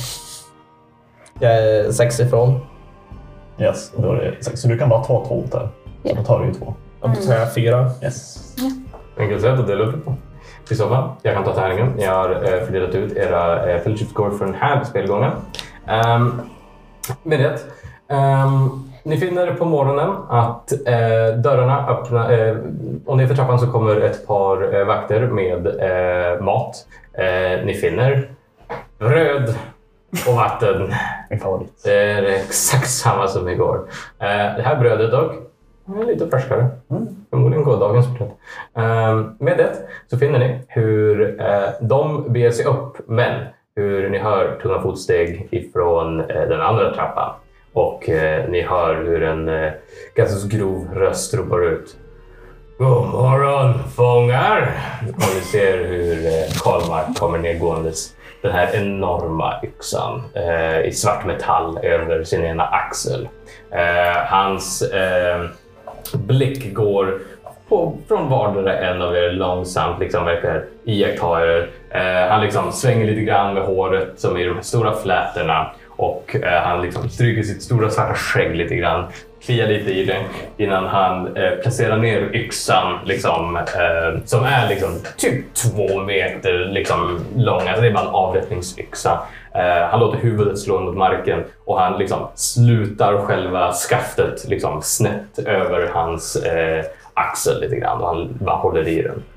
Jag är sex ifrån. Yes, då är det sex. Så du kan bara ta två där. Så då tar du ju två. Och då tar jag fyra. Yes. Enkelt sätt att dela upp det på. I så fall, jag kan ta tärningen. Jag har eh, fördelat ut era eh, fellowship score för den här spelgången. Um, med det. Um, ni finner på morgonen att eh, dörrarna öppnar. Eh, och ner för trappan så kommer ett par eh, vakter med eh, mat. Eh, ni finner bröd och vatten. Min favorit. Det är exakt samma som igår. Eh, det här brödet dock är lite färskare. Mm. Förmodligen gårdagens bröd. Eh, med det så finner ni hur eh, de beger sig upp, men hur ni hör tunga fotsteg ifrån eh, den andra trappan. Och eh, ni hör hur en eh, ganska så grov röst ropar ut. God morgon, fångar! Och ni ser hur eh, Karlmark kommer nedgåendes. Den här enorma yxan eh, i svart metall över sin ena axel. Eh, hans eh, blick går på, från vardera en av er långsamt, liksom verkar iaktta er. Eh, han liksom svänger lite grann med håret som i de här stora flätorna. Och eh, han liksom stryker sitt stora svarta skägg lite grann, kliar lite i det innan han eh, placerar ner yxan liksom, eh, som är liksom typ två meter liksom, lång. Alltså det är bara en avrättningsyxa. Eh, han låter huvudet slå mot marken och han liksom slutar själva skaftet liksom, snett över hans eh, axel lite grann och han bara håller i den.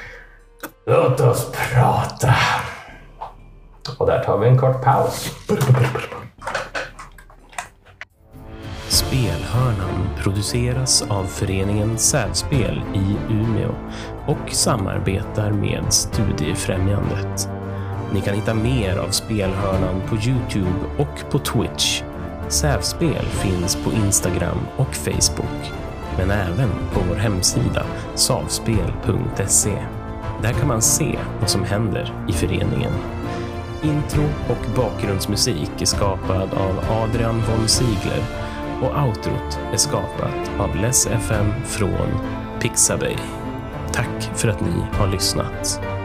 Låt oss prata. Och där tar vi en kort paus. Spelhörnan produceras av föreningen Sävspel i Umeå och samarbetar med Studiefrämjandet. Ni kan hitta mer av Spelhörnan på YouTube och på Twitch. Sävspel finns på Instagram och Facebook, men även på vår hemsida savspel punkt se. Där kan man se vad som händer i föreningen. Intro och bakgrundsmusik är skapad av Adrian von Ziegler och outrot är skapat av Les F M från Pixabay. Tack för att ni har lyssnat.